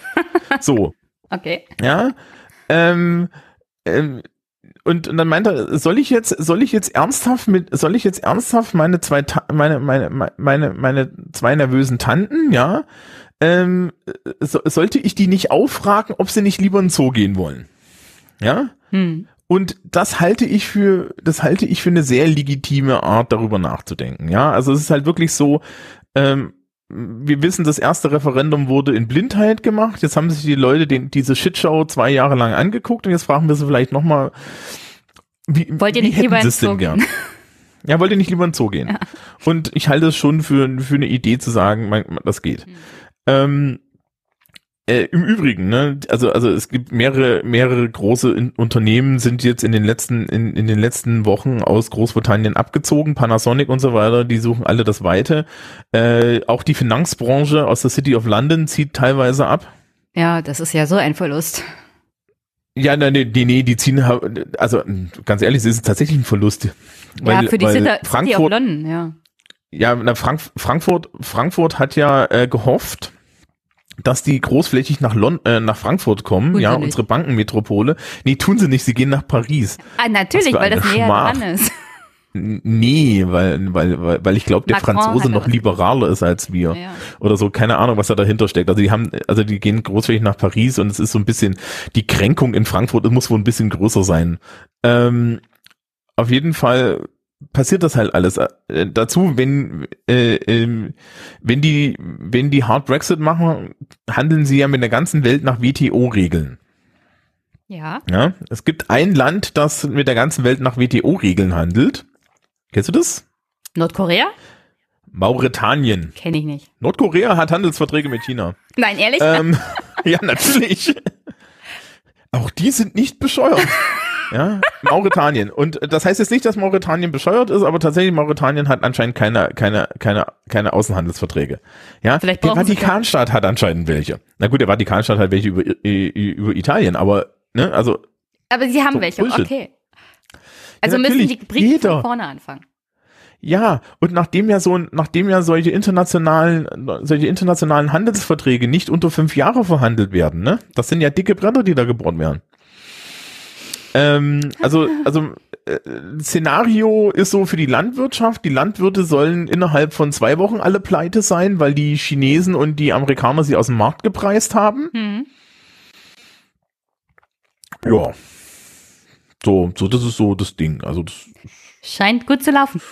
So. Okay. Ja. Ähm, ähm, und, und dann meint er, soll ich jetzt, soll ich jetzt ernsthaft mit, soll ich jetzt ernsthaft meine zwei, Ta- meine, meine, meine, meine zwei nervösen Tanten, ja, ähm, so, sollte ich die nicht auffragen, ob sie nicht lieber in den Zoo gehen wollen? Ja? Hm. Und das halte ich für, das halte ich für eine sehr legitime Art, darüber nachzudenken. Ja, also es ist halt wirklich so, ähm, wir wissen, das erste Referendum wurde in Blindheit gemacht. Jetzt haben sich die Leute den, diese Shitshow zwei Jahre lang angeguckt, und jetzt fragen wir sie vielleicht nochmal, wie, wollt ihr wie nicht hätten lieber sie ins es denn Zoo gern? gehen? Ja, wollt ihr nicht lieber ins Zoo gehen? Ja. Und ich halte es schon für, für eine Idee zu sagen, man, das geht. Mhm. Ähm, äh, im Übrigen, ne, also, also es gibt mehrere, mehrere große in, Unternehmen sind jetzt in den letzten, in, in den letzten Wochen aus Großbritannien abgezogen, Panasonic und so weiter, die suchen alle das Weite. Äh, auch die Finanzbranche aus der City of London zieht teilweise ab. Ja, das ist ja so ein Verlust. Ja, nein, nee, nee, nee, die ziehen, also ganz ehrlich, es ist tatsächlich ein Verlust. Weil, ja, für die weil City, Frankfurt, City of London, ja. Ja, na, Frank, Frankfurt, Frankfurt hat ja äh, gehofft, dass die großflächig nach Lon äh, nach Frankfurt kommen, tun ja, nicht. unsere Bankenmetropole. Nee, tun sie nicht, sie gehen nach Paris. Ah, natürlich, weil das näher Schmach. dran ist. N- Nee, weil, weil, weil, weil ich glaube, der Macron Franzose hat noch was- liberaler ist als wir. Ja. Oder so, keine Ahnung, was da dahinter steckt. Also die haben, also die gehen großflächig nach Paris, und es ist so ein bisschen, die Kränkung in Frankfurt, es muss wohl ein bisschen größer sein. Ähm, auf jeden Fall passiert das halt alles. Äh, dazu, wenn, äh, ähm, wenn die, wenn die Hard Brexit machen, handeln sie ja mit der ganzen Welt nach W T O-Regeln. Ja. Ja, es gibt ein Land, das mit der ganzen Welt nach W T O-Regeln handelt. Kennst du das? Nordkorea? Mauretanien. Kenne ich nicht. Nordkorea hat Handelsverträge mit China. Nein, ehrlich? Ähm, ja, natürlich. Auch die sind nicht bescheuert. Ja, Mauretanien. Und das heißt jetzt nicht, dass Mauretanien bescheuert ist, aber tatsächlich Mauretanien hat anscheinend keine, keine, keine, keine Außenhandelsverträge. Ja, Vielleicht der brauchen sie Vatikanstaat hat anscheinend welche. Na gut, der Vatikanstaat hat welche über, über Italien, aber, ne, also. Aber sie haben so welche, Bullshit. okay. Also Ja, müssen die natürlich, Briten jeder. von vorne anfangen. Ja, und nachdem ja so, nachdem ja solche internationalen, solche internationalen Handelsverträge nicht unter fünf Jahre verhandelt werden, ne, das sind ja dicke Bretter, die da gebohrt werden. Ähm, also, also, äh, Szenario ist so für die Landwirtschaft. Die Landwirte sollen innerhalb von zwei Wochen alle pleite sein, weil die Chinesen und die Amerikaner sie aus dem Markt gepreist haben. Hm. Ja. So, so, das ist so das Ding. Also, das Scheint gut zu laufen.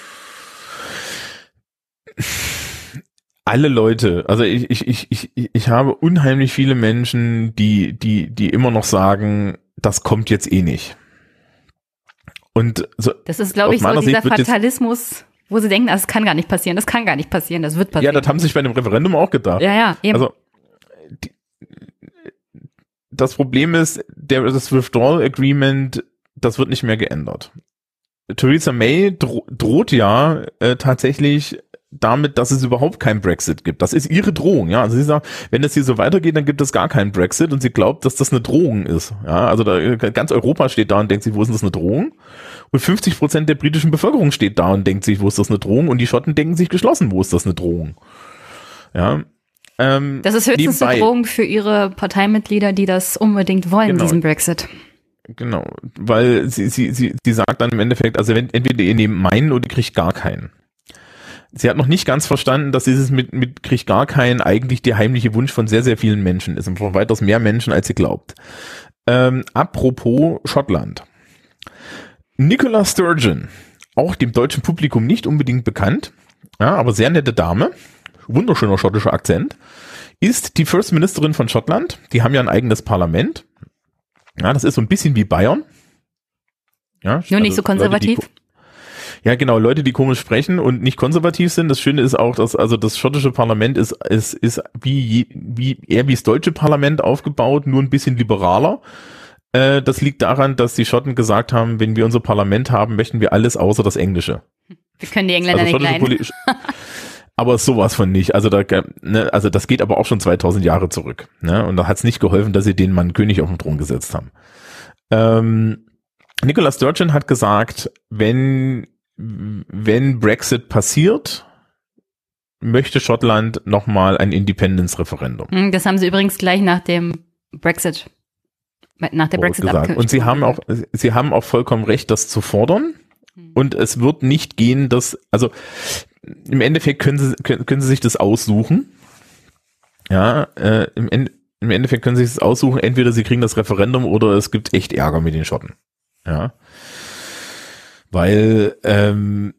alle Leute, also ich, ich, ich, ich, ich habe unheimlich viele Menschen, die, die, die immer noch sagen, das kommt jetzt eh nicht. Und so, Das ist, glaube aus ich, so meiner dieser Sicht wird jetzt- Fatalismus, wo sie denken, das kann gar nicht passieren, das kann gar nicht passieren, das wird ja, passieren. das haben sie sich bei dem Referendum auch gedacht. ja, ja, eben. Also, die, das Problem ist, der, das Withdrawal Agreement, das wird nicht mehr geändert. Theresa May dro droht ja äh, tatsächlich damit, dass es überhaupt keinen Brexit gibt. Das ist ihre Drohung, ja. Also sie sagt, wenn das hier so weitergeht, dann gibt es gar keinen Brexit und sie glaubt, dass das eine Drohung ist. Ja, also da, ganz Europa steht da und denkt sich, wo ist das eine Drohung? Und fünfzig Prozent der britischen Bevölkerung steht da und denkt sich, wo ist das eine Drohung? Und die Schotten denken sich geschlossen, wo ist das eine Drohung? Ja. Ähm, das ist höchstens nebenbei, eine Drohung für ihre Parteimitglieder, die das unbedingt wollen, genau, diesen Brexit. Genau, weil sie, sie, sie, sie sagt dann im Endeffekt, also wenn, entweder ihr nehmt meinen oder ihr kriegt gar keinen. Sie hat noch nicht ganz verstanden, dass dieses mit, mit kriegt gar keinen eigentlich der heimliche Wunsch von sehr, sehr vielen Menschen ist und von weitaus mehr Menschen, als sie glaubt. Ähm, apropos Schottland. Nicola Sturgeon, auch dem deutschen Publikum nicht unbedingt bekannt, ja, aber sehr nette Dame, wunderschöner schottischer Akzent, ist die First Ministerin von Schottland. Die haben ja ein eigenes Parlament. Ja, das ist so ein bisschen wie Bayern. Ja, Nur also nicht so konservativ. Leute, die, ja, genau, Leute, die komisch sprechen und nicht konservativ sind. Das Schöne ist auch, dass also das schottische Parlament ist ist ist wie wie eher wie das deutsche Parlament aufgebaut, nur ein bisschen liberaler. Äh, das liegt daran, dass die Schotten gesagt haben, wenn wir unser Parlament haben, möchten wir alles außer das Englische. Wir können die Engländer also nicht leiden. Aber sowas von nicht. Also da, ne, also das geht aber auch schon zweitausend Jahre zurück. Ne? Und da hat es nicht geholfen, dass sie den Mann König auf den Thron gesetzt haben. Ähm, Nicola Sturgeon hat gesagt, wenn wenn Brexit passiert, möchte Schottland nochmal ein Independence-Referendum. Das haben sie übrigens gleich nach dem Brexit, nach der Brexit gesagt. Und sie haben auch, sie haben auch vollkommen recht, das zu fordern. Und es wird nicht gehen, dass, also im Endeffekt können sie, können, können sie sich das aussuchen. Ja, äh, im, End, im Endeffekt können sie sich das aussuchen, entweder sie kriegen das Referendum oder es gibt echt Ärger mit den Schotten. Ja. Weil, ähm,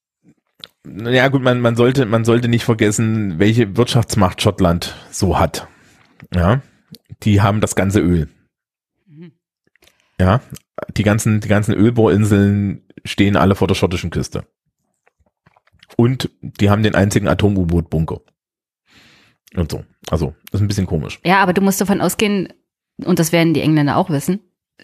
ja gut, man, man sollte, man sollte nicht vergessen, welche Wirtschaftsmacht Schottland so hat. Ja. Die haben das ganze Öl. Ja. Die ganzen, die ganzen Ölbohrinseln stehen alle vor der schottischen Küste. Und die haben den einzigen Atom-U-Boot-Bunker. Und so. Also, das ist ein bisschen komisch. Ja, aber du musst davon ausgehen, und das werden die Engländer auch wissen,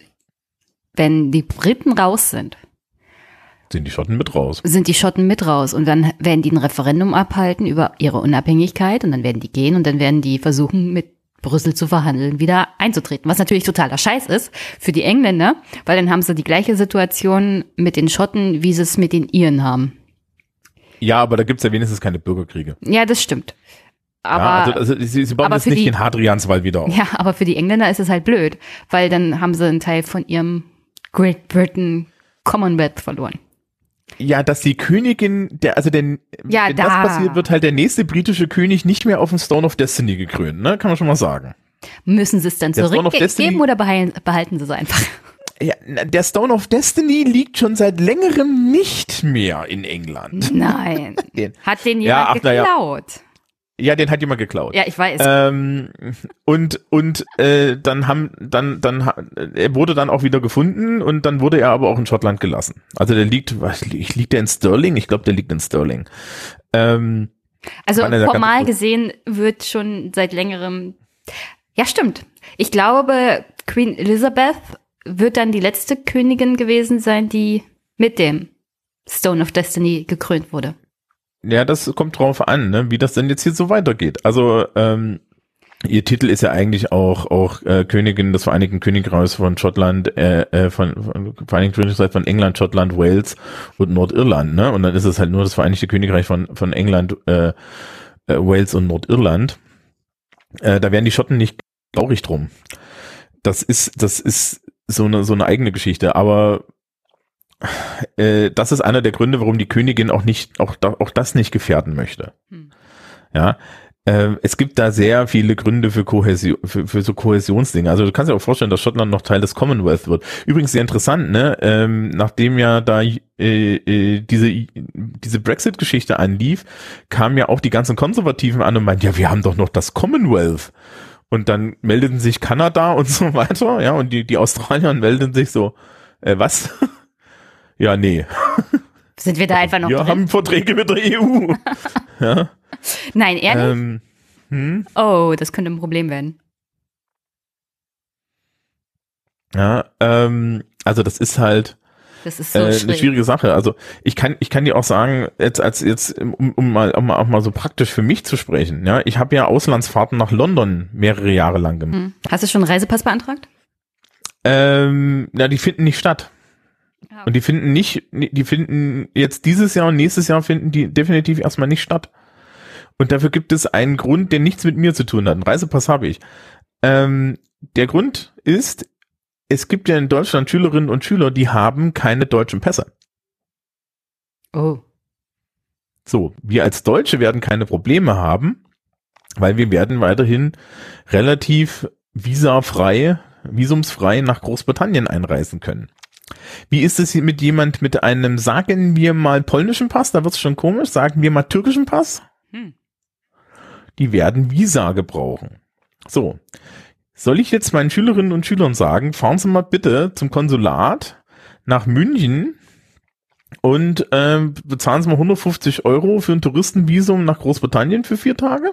wenn die Briten raus sind, sind die Schotten mit raus. Sind die Schotten mit raus. Und dann werden die ein Referendum abhalten über ihre Unabhängigkeit und dann werden die gehen und dann werden die versuchen, mit Brüssel zu verhandeln, wieder einzutreten. Was natürlich totaler Scheiß ist für die Engländer, weil dann haben sie die gleiche Situation mit den Schotten, wie sie es mit den Iren haben. Ja, aber da gibt's ja wenigstens keine Bürgerkriege. Ja, das stimmt. Aber, ja, also, also sie, sie bauen jetzt nicht die, den Hadrianswall wieder auf. Ja, aber für die Engländer ist es halt blöd, weil dann haben sie einen Teil von ihrem Great Britain Commonwealth verloren. Ja, dass die Königin, der, also der, ja, wenn da. das passiert, wird halt der nächste britische König nicht mehr auf dem Stone of Destiny gekrönt, ne? Kann man schon mal sagen. Müssen sie es dann zurückgeben oder behalten sie es einfach? Ja, der Stone of Destiny liegt schon seit längerem nicht mehr in England. Nein. den, hat den jemand ja, ach, geklaut? Ja. Ja, den hat jemand geklaut. Ja, ich weiß. Ähm, und und äh, dann haben dann dann er wurde dann auch wieder gefunden und dann wurde er aber auch in Schottland gelassen. Also der liegt, was liegt der in Stirling? Ich glaube, der liegt in Stirling. Ähm, also formal gesehen wird schon seit längerem. Ja, stimmt. Ich glaube, Queen Elizabeth wird dann die letzte Königin gewesen sein, die mit dem Stone of Destiny gekrönt wurde. Ja, das kommt drauf an, ne, wie das denn jetzt hier so weitergeht. Also ähm, ihr Titel ist ja eigentlich auch auch äh, Königin des Vereinigten Königreichs von Schottland, äh, äh, von, von Vereinigten Königreich von England, Schottland, Wales und Nordirland, ne? Und dann ist es halt nur das Vereinigte Königreich von von England, äh, äh, Wales und Nordirland. Äh, da wären die Schotten nicht traurig drum. Das ist das ist so eine so eine eigene Geschichte, aber Äh, das ist einer der Gründe, warum die Königin auch nicht, auch, auch das nicht gefährden möchte. Hm. Ja, äh, es gibt da sehr viele Gründe für Kohäsion, für, für so Kohäsionsdinge. Also du kannst dir auch vorstellen, dass Schottland noch Teil des Commonwealth wird. Übrigens sehr interessant, ne? Ähm, nachdem ja da äh, äh, diese diese Brexit-Geschichte anlief, kamen ja auch die ganzen Konservativen an und meinten, ja, wir haben doch noch das Commonwealth. Und dann meldeten sich Kanada und so weiter, ja, und die die Australier meldeten sich so, äh, was? Ja, nee. Sind wir da einfach noch wir drin? Wir haben Verträge mit der E U. Ja. Nein, ehrlich? Ähm, hm? Oh, das könnte ein Problem werden. Ja, ähm, also das ist halt, Das ist so äh, schwierig. eine schwierige Sache. Also ich kann ich kann dir auch sagen, jetzt als jetzt um, um mal um mal auch mal so praktisch für mich zu sprechen. Ja, ich habe ja Auslandsfahrten nach London mehrere Jahre lang gemacht. Hm. Hast du schon einen Reisepass beantragt? Ähm, ja, die finden nicht statt. Und die finden nicht, die finden jetzt dieses Jahr und nächstes Jahr finden die definitiv erstmal nicht statt. Und dafür gibt es einen Grund, der nichts mit mir zu tun hat. Einen Reisepass habe ich. Ähm, der Grund ist, es gibt ja in Deutschland Schülerinnen und Schüler, die haben keine deutschen Pässe. Oh. So, wir als Deutsche werden keine Probleme haben, weil wir werden weiterhin relativ visafrei, visumsfrei nach Großbritannien einreisen können. Wie ist es hier mit jemand mit einem, sagen wir mal, polnischen Pass? Da wird es schon komisch. Sagen wir mal türkischen Pass? Hm. Die werden Visa gebrauchen. So. Soll ich jetzt meinen Schülerinnen und Schülern sagen, fahren Sie mal bitte zum Konsulat nach München und äh, bezahlen Sie mal hundertfünfzig Euro für ein Touristenvisum nach Großbritannien für vier Tage?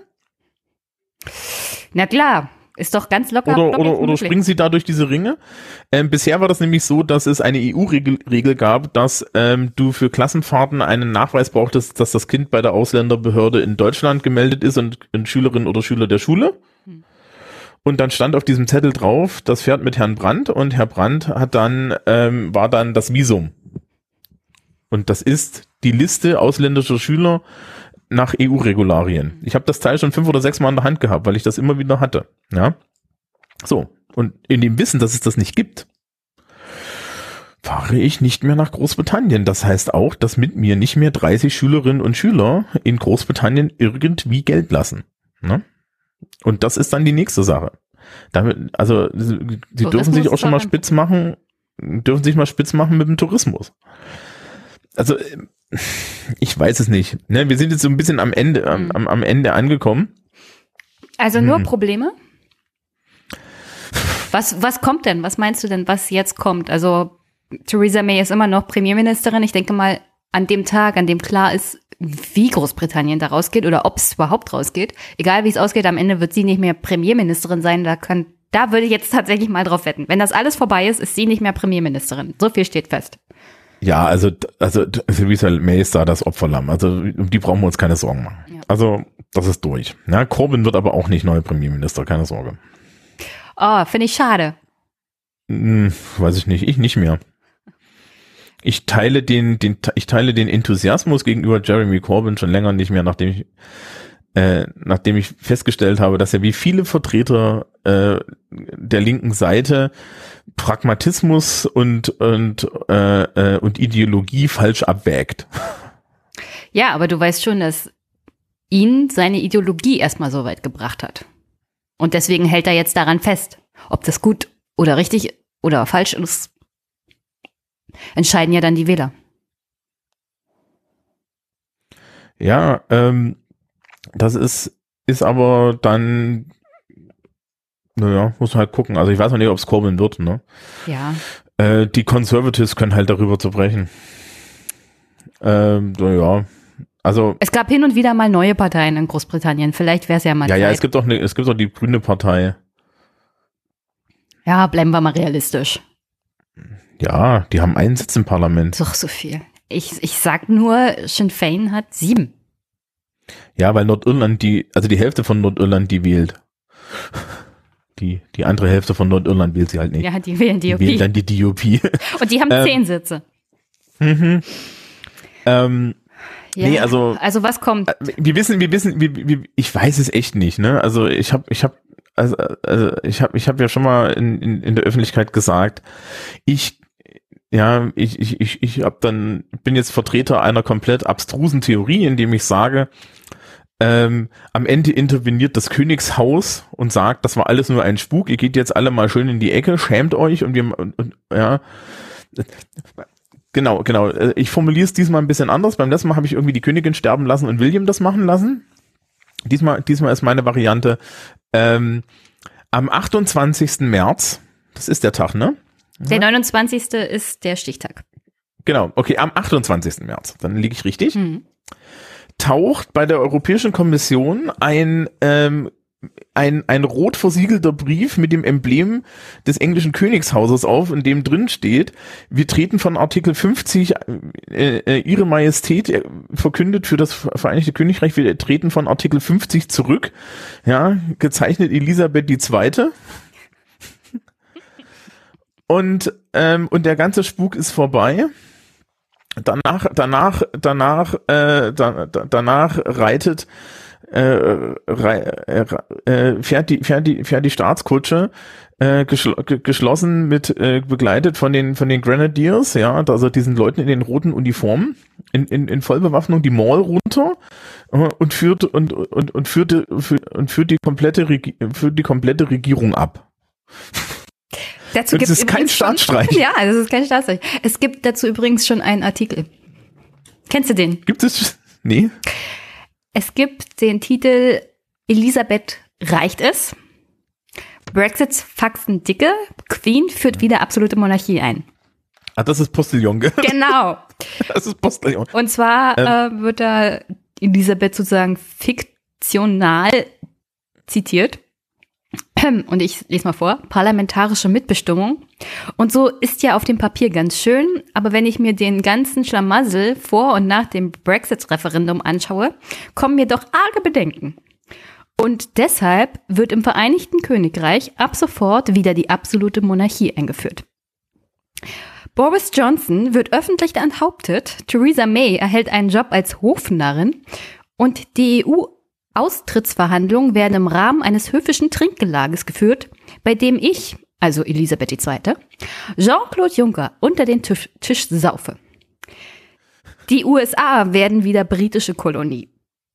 Na klar. Ist doch ganz locker. Oder, locker oder, oder springen Sie da durch diese Ringe? Ähm, bisher war das nämlich so, dass es eine E U-Regel Regel gab, dass ähm, du für Klassenfahrten einen Nachweis brauchtest, dass das Kind bei der Ausländerbehörde in Deutschland gemeldet ist und ein Schülerin oder Schüler der Schule. Hm. Und dann stand auf diesem Zettel drauf, das fährt mit Herrn Brandt und Herr Brandt hat dann, ähm, war dann das Visum. Und das ist die Liste ausländischer Schüler nach E U-Regularien. Ich habe das Teil schon fünf oder sechs Mal in der Hand gehabt, weil ich das immer wieder hatte. Ja, so. Und in dem Wissen, dass es das nicht gibt, fahre ich nicht mehr nach Großbritannien. Das heißt auch, dass mit mir nicht mehr dreißig Schülerinnen und Schüler in Großbritannien irgendwie Geld lassen. Ne? Und das ist dann die nächste Sache. Damit, also sie Tourismus dürfen sich auch schon mal ist spitz machen, dürfen sich mal spitz machen mit dem Tourismus. Also ich weiß es nicht. Ne, wir sind jetzt so ein bisschen am Ende, am, am, am Ende angekommen. Also nur Hm. Probleme? Was, was kommt denn? Was meinst du denn, was jetzt kommt? Also Theresa May ist immer noch Premierministerin. Ich denke mal, an dem Tag, an dem klar ist, wie Großbritannien da rausgeht oder ob es überhaupt rausgeht, egal wie es ausgeht, am Ende wird sie nicht mehr Premierministerin sein. Da kann, da würde ich jetzt tatsächlich mal drauf wetten. Wenn das alles vorbei ist, ist sie nicht mehr Premierministerin. So viel steht fest. Ja, also, also Theresa May ist da das Opferlamm. Also um die brauchen wir uns keine Sorgen machen. Ja. Also das ist durch. Ja, Corbyn wird aber auch nicht neuer Premierminister, keine Sorge. Oh, finde ich schade. Hm, weiß ich nicht, ich nicht mehr. Ich teile den, den, ich teile den Enthusiasmus gegenüber Jeremy Corbyn schon länger nicht mehr, nachdem ich, äh, nachdem ich festgestellt habe, dass er wie viele Vertreter äh, der linken Seite Pragmatismus und und äh, äh, und Ideologie falsch abwägt. Ja, aber du weißt schon, dass ihn seine Ideologie erstmal so weit gebracht hat. Und deswegen hält er jetzt daran fest. Ob das gut oder richtig oder falsch ist, entscheiden ja dann die Wähler. Ja, ähm, das ist, ist aber dann, naja, muss man halt gucken. Also ich weiß noch nicht, ob es Corbyn wird, ne? Ja. Äh, die Conservatives können halt darüber zerbrechen. Ähm, naja, also. Es gab hin und wieder mal neue Parteien in Großbritannien. Vielleicht wäre es ja mal Ja, Zeit. ja, es gibt auch eine, es gibt auch die Grüne Partei. Ja, bleiben wir mal realistisch. Ja, die haben einen Sitz im Parlament. Doch so viel. Ich, ich sag nur, Sinn Féin hat sieben. Ja, weil Nordirland die, also die Hälfte von Nordirland die wählt. Die, die andere Hälfte von Nordirland wählt sie halt nicht. Ja, die wählen D O Die wählen P. dann die D U P. Und die haben Ähm, zehn Sitze. Mhm. Ähm, Ja. nee, also- Also was kommt? wir wissen, wir wissen, wir, wir, ich weiß es echt nicht, ne? Also ich habe, ich habe, also, also ich habe, ich habe ja schon mal in, in, in der Öffentlichkeit gesagt, ich, ja, ich, ich, ich, ich habe dann bin jetzt Vertreter einer komplett abstrusen Theorie, indem ich sage, ähm, am Ende interveniert das Königshaus und sagt, das war alles nur ein Spuk, ihr geht jetzt alle mal schön in die Ecke, schämt euch und wir, und, und, ja. Genau, genau. Ich formuliere es diesmal ein bisschen anders. Beim letzten Mal habe ich irgendwie die Königin sterben lassen und William das machen lassen. Diesmal, diesmal ist meine Variante, ähm, am achtundzwanzigsten März, das ist der Tag, ne? Der neunundzwanzigste ist der Stichtag. Genau, okay, am achtundzwanzigsten März, dann liege ich richtig, Mhm. taucht bei der Europäischen Kommission ein, ähm, ein, ein rot versiegelter Brief mit dem Emblem des englischen Königshauses auf, in dem drin steht, wir treten von Artikel fünfzig, äh, äh, Ihre Majestät äh, verkündet für das Vereinigte Königreich, wir treten von Artikel fünfzig zurück, ja, gezeichnet Elisabeth die Zweite. Und, ähm, und der ganze Spuk ist vorbei. Danach, danach, danach, äh, da, da, danach reitet Äh, äh, äh, fährt die fährt die fährt die Staatskutsche äh, geschl geschlossen mit äh, begleitet von den von den Grenadiers, ja, also diesen Leuten in den roten Uniformen in in, in Vollbewaffnung die Mall runter äh, und führt und und und führte für, und führt die komplette Regi führt die komplette Regierung ab. Dazu das ist kein Staatsstreich. Ja, das ist kein Staatsstreich. Es gibt dazu übrigens schon einen Artikel. Kennst du den? Gibt es? Nee. Es gibt den Titel Elisabeth reicht es. Brexits Faxen dicke. Queen führt wieder absolute Monarchie ein. Ah, das ist Postillon, gell? Genau. Das ist Postillon. Und zwar ähm. äh, wird da Elisabeth sozusagen fiktional zitiert. Und ich lese mal vor. Parlamentarische Mitbestimmung. Und so ist ja auf dem Papier ganz schön, aber wenn ich mir den ganzen Schlamassel vor und nach dem Brexit-Referendum anschaue, kommen mir doch arge Bedenken. Und deshalb wird im Vereinigten Königreich ab sofort wieder die absolute Monarchie eingeführt. Boris Johnson wird öffentlich enthauptet, Theresa May erhält einen Job als Hofnarrin und die E U-Austrittsverhandlungen werden im Rahmen eines höfischen Trinkgelages geführt, bei dem ich, also Elisabeth die Zweite, Jean-Claude Juncker unter den Tisch, Tisch saufe. Die U S A werden wieder britische Kolonie.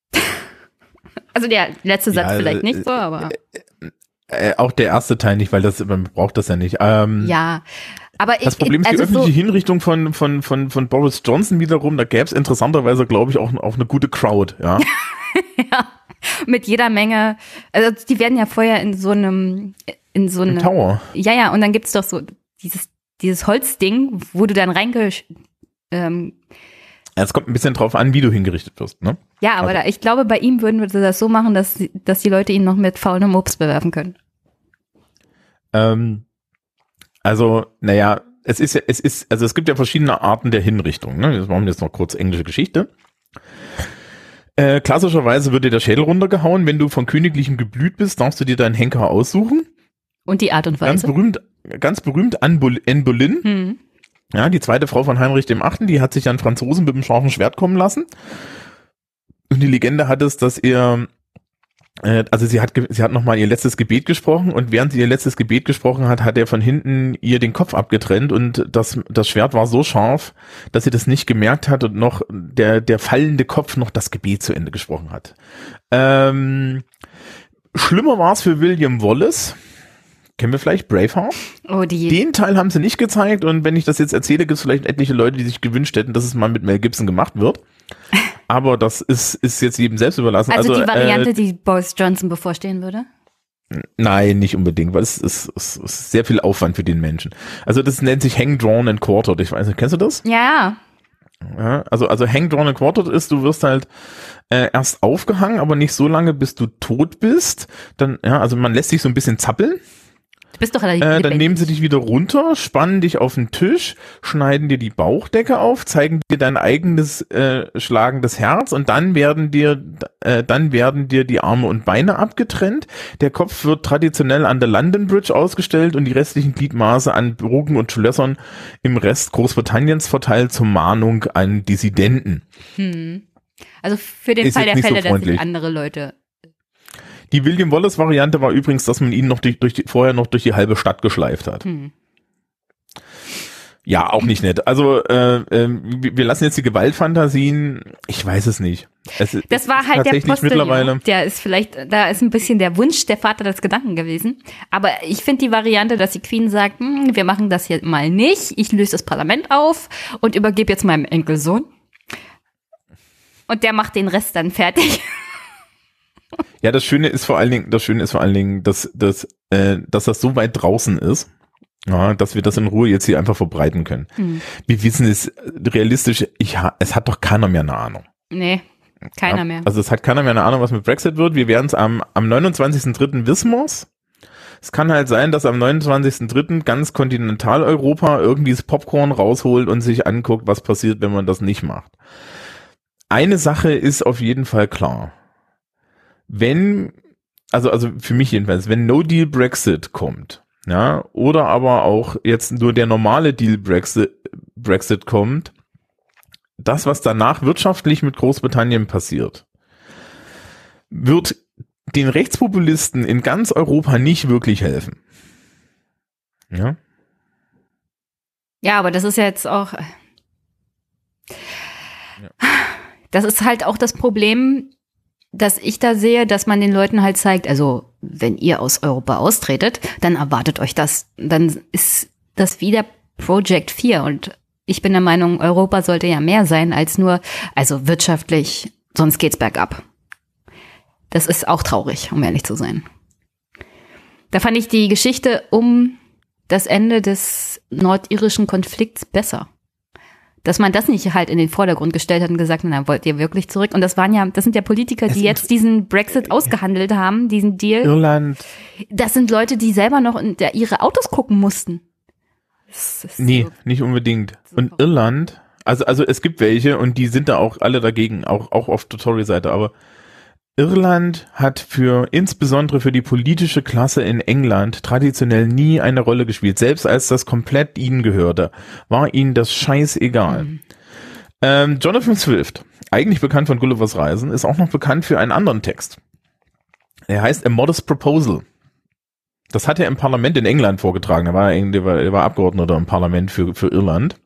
Also der letzte Satz ja, vielleicht nicht so, aber... Äh, äh, auch der erste Teil nicht, weil das man braucht das ja nicht. Ähm, ja, aber das ich, Problem ist die also öffentliche so Hinrichtung von von von von Boris Johnson wiederum. Da gäbe es interessanterweise, glaube ich, auch auch eine gute Crowd. Ja. Ja, mit jeder Menge. Also die werden ja vorher in so einem in so einem Tower. Ja, ja. Und dann gibt's doch so dieses dieses Holzding, wo du dann reinge ähm, Es kommt ein bisschen drauf an, wie du hingerichtet wirst, ne? Ja, aber also. da, ich glaube, bei ihm würden wir das so machen, dass, dass die Leute ihn noch mit faulem Obst bewerfen können. Ähm, also, naja, es ist ja, es ist, also es gibt ja verschiedene Arten der Hinrichtung, ne? Wir machen jetzt noch kurz englische Geschichte. Äh, klassischerweise wird dir der Schädel runtergehauen. Wenn du von königlichem Geblüt bist, darfst du dir deinen Henker aussuchen. Und die Art und Weise. Ganz berühmt, ganz berühmt Anne Boleyn. Hm. Ja, die zweite Frau von Heinrich dem Achten, die hat sich an Franzosen mit dem scharfen Schwert kommen lassen. Und die Legende hat es, dass er, äh, also sie hat, sie hat nochmal ihr letztes Gebet gesprochen und während sie ihr letztes Gebet gesprochen hat, hat er von hinten ihr den Kopf abgetrennt und das, das Schwert war so scharf, dass sie das nicht gemerkt hat und noch der, der fallende Kopf noch das Gebet zu Ende gesprochen hat. Ähm, schlimmer war es für William Wallace. Kennen wir vielleicht Braveheart? Oh, die. Den Teil haben sie nicht gezeigt und wenn ich das jetzt erzähle, gibt es vielleicht etliche Leute, die sich gewünscht hätten, dass es mal mit Mel Gibson gemacht wird. Aber das ist, ist jetzt jedem selbst überlassen. Also, also die Variante, äh, die Boris Johnson bevorstehen würde? Nein, nicht unbedingt, weil es ist, es ist sehr viel Aufwand für den Menschen. Also das nennt sich Hang, Drawn and Quartered. Ich weiß nicht, kennst du das? Ja. Ja, also, also Hang, Drawn and Quartered ist, du wirst halt äh, erst aufgehangen, aber nicht so lange, bis du tot bist. Dann, ja, also man lässt sich so ein bisschen zappeln. Du bist doch relativ äh, Dann nehmen sie dich wieder runter, spannen dich auf den Tisch, schneiden dir die Bauchdecke auf, zeigen dir dein eigenes äh, schlagendes Herz und dann werden dir äh, dann werden dir die Arme und Beine abgetrennt. Der Kopf wird traditionell an der London Bridge ausgestellt und die restlichen Gliedmaße an Burgen und Schlössern im Rest Großbritanniens verteilt zur Mahnung an Dissidenten. Hm. Also für den Ist Fall der Fälle, so dass sich andere Leute... Die William Wallace Variante war übrigens, dass man ihn noch durch, durch die, vorher noch durch die halbe Stadt geschleift hat. Hm. Ja, auch nicht nett. Also äh, äh, wir lassen jetzt die Gewaltfantasien, ich weiß es nicht. Es, das war halt der Postillon. Der ist vielleicht, da ist ein bisschen der Wunsch der Vater des Gedanken gewesen. Aber ich finde die Variante, dass die Queen sagt, hm, wir machen das hier mal nicht, ich löse das Parlament auf und übergebe jetzt meinem Enkelsohn. Und der macht den Rest dann fertig. Ja, das Schöne ist vor allen Dingen, das Schöne ist vor allen Dingen, dass, dass, äh, dass das so weit draußen ist, ja, dass wir das in Ruhe jetzt hier einfach verbreiten können. Hm. Wir wissen es realistisch, ich ha, es hat doch keiner mehr eine Ahnung. Nee. Keiner ja, mehr. Also es hat keiner mehr eine Ahnung, was mit Brexit wird. Wir werden es am, am neunundzwanzigsten dritten wissen wir's. Es kann halt sein, dass am neunundzwanzigsten dritten ganz Kontinentaleuropa irgendwie das Popcorn rausholt und sich anguckt, was passiert, wenn man das nicht macht. Eine Sache ist auf jeden Fall klar. Wenn, also, also für mich jedenfalls, wenn No-Deal Brexit kommt, ja, oder aber auch jetzt nur der normale Deal Brexit, Brexit kommt, das, was danach wirtschaftlich mit Großbritannien passiert, wird den Rechtspopulisten in ganz Europa nicht wirklich helfen. Ja. Ja, aber das ist ja jetzt auch, das ist halt auch das Problem, dass ich da sehe, dass man den Leuten halt zeigt, also wenn ihr aus Europa austretet, dann erwartet euch das, dann ist das wieder Project vier und ich bin der Meinung, Europa sollte ja mehr sein als nur, also wirtschaftlich, sonst geht's bergab. Das ist auch traurig, um ehrlich zu sein. Da fand ich die Geschichte um das Ende des nordirischen Konflikts besser. Dass man das nicht halt in den Vordergrund gestellt hat und gesagt hat, na, wollt ihr wirklich zurück? Und das waren ja, das sind ja Politiker, die jetzt diesen Brexit ausgehandelt haben, diesen Deal. Irland. Das sind Leute, die selber noch in der, ihre Autos gucken mussten. Das ist Nee, so, nicht unbedingt. so Und Irland, also, also es gibt welche und die sind da auch alle dagegen, auch, auch auf der Tory-Seite, aber Irland hat für, insbesondere für die politische Klasse in England traditionell nie eine Rolle gespielt. Selbst als das komplett ihnen gehörte, war ihnen das scheißegal. Mhm. Ähm, Jonathan Swift, eigentlich bekannt von Gullivers Reisen, ist auch noch bekannt für einen anderen Text. Er heißt A Modest Proposal. Das hat er im Parlament in England vorgetragen. Er war, er war, er war Abgeordneter im Parlament für, für Irland.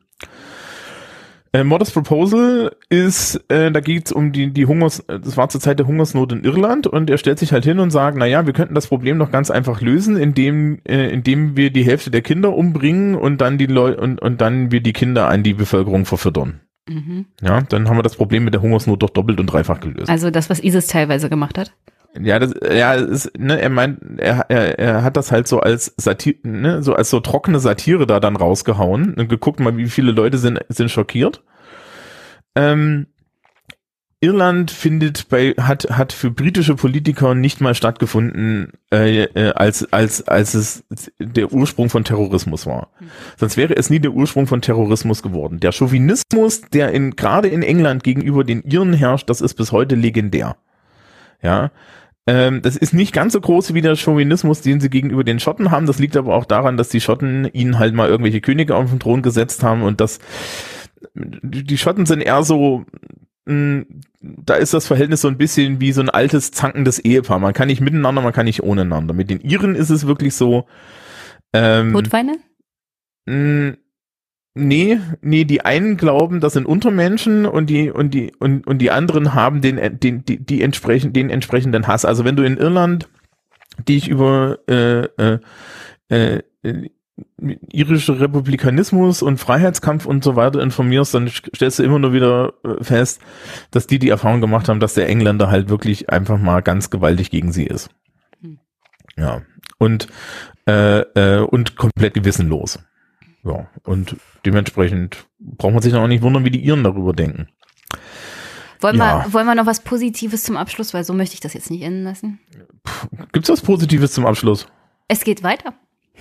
Äh, Modest Proposal ist, äh, da geht's um die, die Hungers, das war zur Zeit der Hungersnot in Irland und er stellt sich halt hin und sagt, na ja, wir könnten das Problem doch ganz einfach lösen, indem, äh, indem wir die Hälfte der Kinder umbringen und dann die Leute, und, und dann wir die Kinder an die Bevölkerung verfüttern. Mhm. Ja, dann haben wir das Problem mit der Hungersnot doch doppelt und dreifach gelöst. Also das, was ISIS teilweise gemacht hat? Ja, das, ja, ist, ne, er meint, er, er, er hat das halt so als Satire, ne, so als so trockene Satire da dann rausgehauen und geguckt mal, wie viele Leute sind, sind schockiert. Ähm, Irland findet bei, hat, hat für britische Politiker nicht mal stattgefunden, äh, äh, als, als, als es der Ursprung von Terrorismus war. Mhm. Sonst wäre es nie der Ursprung von Terrorismus geworden. Der Chauvinismus, der in, gerade in England gegenüber den Iren herrscht, das ist bis heute legendär. Ja. Ähm, das ist nicht ganz so groß wie der Chauvinismus, den sie gegenüber den Schotten haben. Das liegt aber auch daran, dass die Schotten ihnen halt mal irgendwelche Könige auf den Thron gesetzt haben und das, die Schotten sind eher so, mh, da ist das Verhältnis so ein bisschen wie so ein altes, zankendes Ehepaar. Man kann nicht miteinander, man kann nicht ohne einander. Mit den Iren ist es wirklich so, ähm, Todweine? Mh, Nee, nee, die einen glauben, das sind Untermenschen und die und die und und die anderen haben den den die, die entsprechend den entsprechenden Hass. Also wenn du in Irland dich über äh, äh, äh, irische Republikanismus und Freiheitskampf und so weiter informierst, dann stellst du immer nur wieder fest, dass die die Erfahrung gemacht haben, dass der Engländer halt wirklich einfach mal ganz gewaltig gegen sie ist. Ja, und äh, äh, und komplett gewissenlos. Ja, und dementsprechend braucht man sich dann auch nicht wundern, wie die Iren darüber denken. Wollen, ja. wir, wollen wir noch was Positives zum Abschluss, weil so möchte ich das jetzt nicht enden lassen. Gibt's was Positives zum Abschluss? Es geht weiter.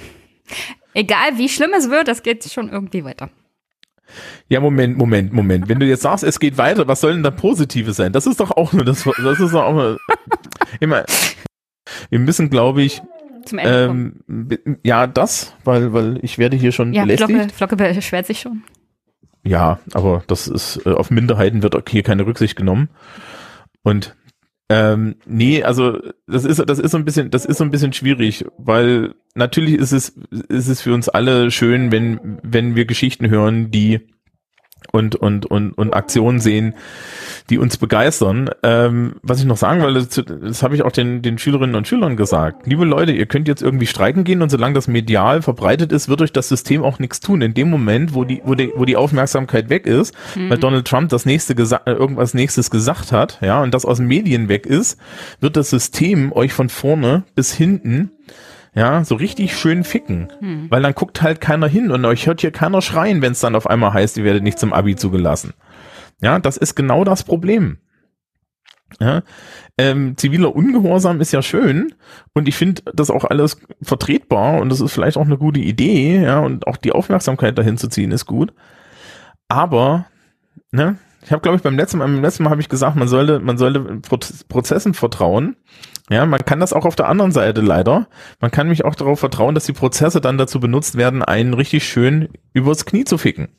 Egal wie schlimm es wird, es geht schon irgendwie weiter. Ja, Moment, Moment, Moment. Wenn du jetzt sagst, es geht weiter, was soll denn da Positives sein? Das ist doch auch nur das, das ist doch auch nur, immer, wir müssen, glaube ich, Zum Ende kommen. ähm, ja, das, weil, weil ich werde hier schon Ja, belästigt. Flocke, Flocke beschwert sich schon. Ja, aber das ist, äh, auf Minderheiten wird hier keine Rücksicht genommen. Und ähm, nee, also das ist das ist so ein bisschen das ist so ein bisschen schwierig, weil natürlich ist es ist es für uns alle schön, wenn wenn wir Geschichten hören, die und und und und Aktionen sehen, die uns begeistern. Ähm, was ich noch sagen will, das, das habe ich auch den den Schülerinnen und Schülern gesagt. Liebe Leute, ihr könnt jetzt irgendwie streiken gehen und solange das medial verbreitet ist, wird euch das System auch nichts tun. In dem Moment, wo die wo die wo die Aufmerksamkeit weg ist, mhm. weil Donald Trump das nächste gesa- irgendwas nächstes gesagt hat, ja, und das aus den Medien weg ist, wird das System euch von vorne bis hinten ja, so richtig schön ficken. Hm. Weil dann guckt halt keiner hin und euch hört hier keiner schreien, wenn es dann auf einmal heißt, ihr werdet nicht zum Abi zugelassen. Ja, das ist genau das Problem. Ja, ähm, ziviler Ungehorsam ist ja schön und ich finde das auch alles vertretbar und das ist vielleicht auch eine gute Idee, ja, und auch die Aufmerksamkeit dahin zu ziehen ist gut. Aber, ne, ich habe, glaube ich, beim letzten Mal, beim letzten Mal habe ich gesagt, man sollte, man sollte Prozessen vertrauen. Ja, man kann das auch auf der anderen Seite leider. Man kann mich auch darauf vertrauen, dass die Prozesse dann dazu benutzt werden, einen richtig schön übers Knie zu ficken.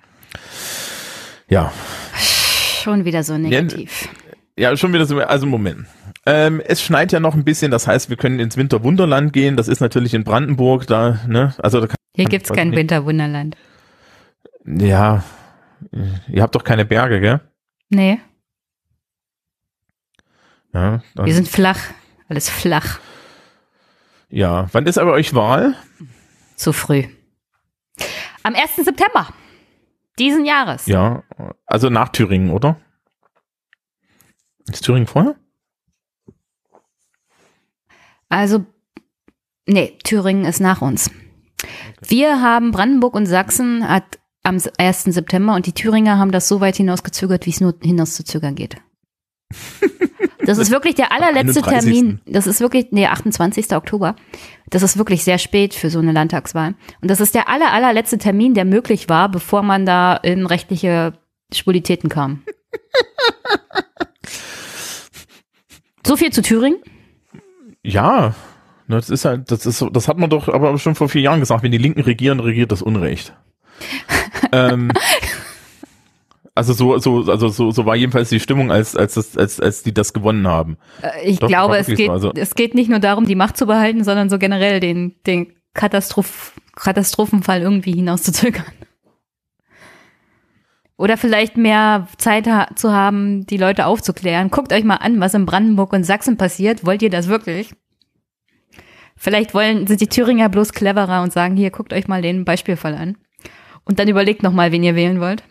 Ja. Schon wieder so negativ. Ja, ja schon wieder so, also Moment. Ähm, es schneit ja noch ein bisschen, das heißt, wir können ins Winterwunderland gehen. Das ist natürlich in Brandenburg, da, ne, also da kann, hier gibt's kein nicht. Winterwunderland. Ja, ihr habt doch keine Berge, gell? Nee. Ja, dann, wir sind flach, alles flach. Ja, wann ist aber euch Wahl? Zu früh. Am ersten September diesen Jahres. Ja, also nach Thüringen, oder? Ist Thüringen vorher? Also, nee, Thüringen ist nach uns. Okay. Wir haben Brandenburg und Sachsen hat am ersten September und die Thüringer haben das so weit hinausgezögert, wie es nur hinauszuzögern geht. Das ist wirklich der allerletzte Termin. Das ist wirklich, nee, achtundzwanzigsten Oktober. Das ist wirklich sehr spät für so eine Landtagswahl. Und das ist der aller, allerletzte Termin, der möglich war, bevor man da in rechtliche Schwulitäten kam. So viel zu Thüringen? Ja, das ist halt, das ist so, das hat man doch aber schon vor vier Jahren gesagt, wenn die Linken regieren, regiert das Unrecht. ähm, also so, so, also so, so war jedenfalls die Stimmung, als, als, das, als, als die das gewonnen haben. Ich doch, glaube, es geht, so. also. es geht nicht nur darum, die Macht zu behalten, sondern so generell den, den Katastroph, Katastrophenfall irgendwie hinauszuzögern. Oder vielleicht mehr Zeit ha- zu haben, die Leute aufzuklären. Guckt euch mal an, was in Brandenburg und Sachsen passiert. Wollt ihr das wirklich? Vielleicht wollen, sind die Thüringer bloß cleverer und sagen, hier, guckt euch mal den Beispielfall an. Und dann überlegt nochmal, wen ihr wählen wollt.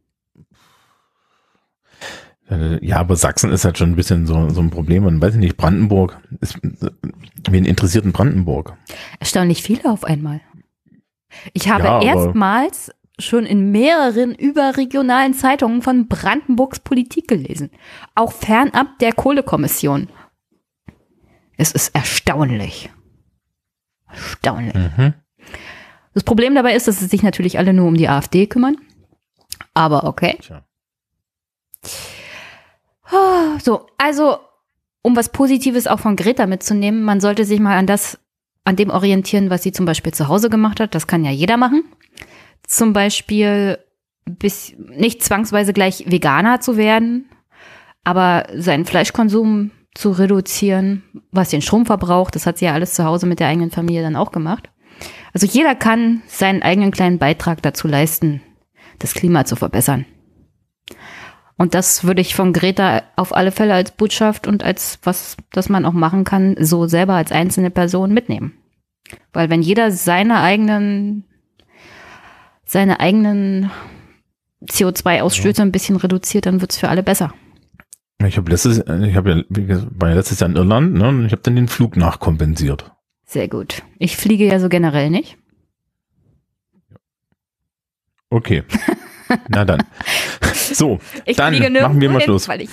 Ja, aber Sachsen ist halt schon ein bisschen so, so ein Problem. Und weiß ich nicht, Brandenburg, ist, wen interessiert in Brandenburg? Erstaunlich viele auf einmal. Ich habe ja, erstmals schon in mehreren überregionalen Zeitungen von Brandenburgs Politik gelesen. Auch fernab der Kohlekommission. Es ist erstaunlich. Erstaunlich. Mhm. Das Problem dabei ist, dass sie sich natürlich alle nur um die AfD kümmern. Aber okay. Tja. So, also, um was Positives auch von Greta mitzunehmen, man sollte sich mal an das, an dem orientieren, was sie zum Beispiel zu Hause gemacht hat. Das kann ja jeder machen. Zum Beispiel bis, nicht zwangsweise gleich Veganer zu werden, aber seinen Fleischkonsum zu reduzieren, was den Strom verbraucht. Das hat sie ja alles zu Hause mit der eigenen Familie dann auch gemacht. Also jeder kann seinen eigenen kleinen Beitrag dazu leisten, das Klima zu verbessern. Und das würde ich von Greta auf alle Fälle als Botschaft und als was, das man auch machen kann, so selber als einzelne Person mitnehmen. Weil wenn jeder seine eigenen, seine eigenen C O zwei Ausstöße ein bisschen reduziert, dann wird es für alle besser. Ich habe letztes, ich habe ja, wie gesagt, war ja letztes Jahr in Irland, ne, und ich habe dann den Flug nachkompensiert. Sehr gut. Ich fliege ja so generell nicht. Okay. Na dann. So, ich dann machen wir mal Schluss. Weil ich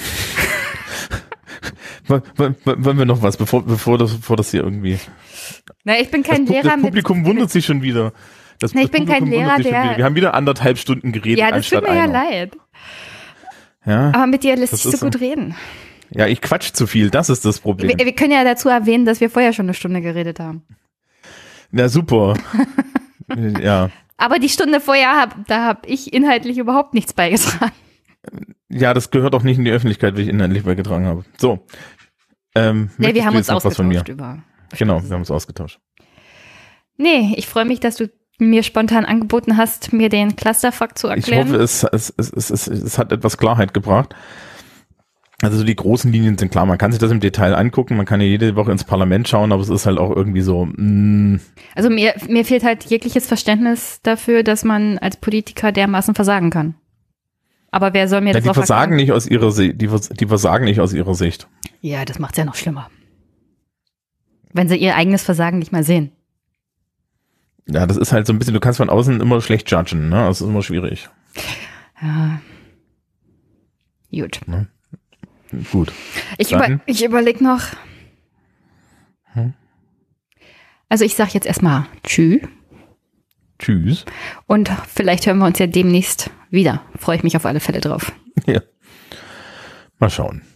Wollen wir noch was, bevor, bevor, das, bevor das hier irgendwie... Na, ich bin kein das, Lehrer. Das Publikum mit, wundert sich schon wieder. Das, Na, ich das bin kein Lehrer, der... Wir haben wieder anderthalb Stunden geredet, ja, das anstatt tut mir einer. ja leid. Ja, aber mit dir lässt sich so so gut reden. Ja, ich quatsch zu viel, das ist das Problem. Wir, wir können ja dazu erwähnen, dass wir vorher schon eine Stunde geredet haben. Na super. Ja. Aber die Stunde vorher, hab, da habe ich inhaltlich überhaupt nichts beigetragen. Ja, das gehört auch nicht in die Öffentlichkeit, wie ich inhaltlich beigetragen habe. So. Ähm, nee, wir haben uns ausgetauscht über. Genau, wir haben uns ausgetauscht. Nee, ich freue mich, dass du mir spontan angeboten hast, mir den Clusterfuck zu erklären. Ich hoffe, es, es, es, es, es, es hat etwas Klarheit gebracht. Also so die großen Linien sind klar, man kann sich das im Detail angucken, man kann ja jede Woche ins Parlament schauen, aber es ist halt auch irgendwie so, mh. Also mir, mir fehlt halt jegliches Verständnis dafür, dass man als Politiker dermaßen versagen kann. Aber wer soll mir ja, das die auch versagen erklären? nicht aus ihrer Sicht, die, die versagen nicht aus ihrer Sicht. Ja, das macht's ja noch schlimmer. Wenn sie ihr eigenes Versagen nicht mal sehen. Ja, das ist halt so ein bisschen, du kannst von außen immer schlecht judgen, ne? Das ist immer schwierig. Ja. Gut. Ne? Gut. Ich, über, ich überlege noch. Hm? Also ich sage jetzt erstmal Tschüss. Tschüss. Und vielleicht hören wir uns ja demnächst wieder. Freue ich mich auf alle Fälle drauf. Ja. Mal schauen.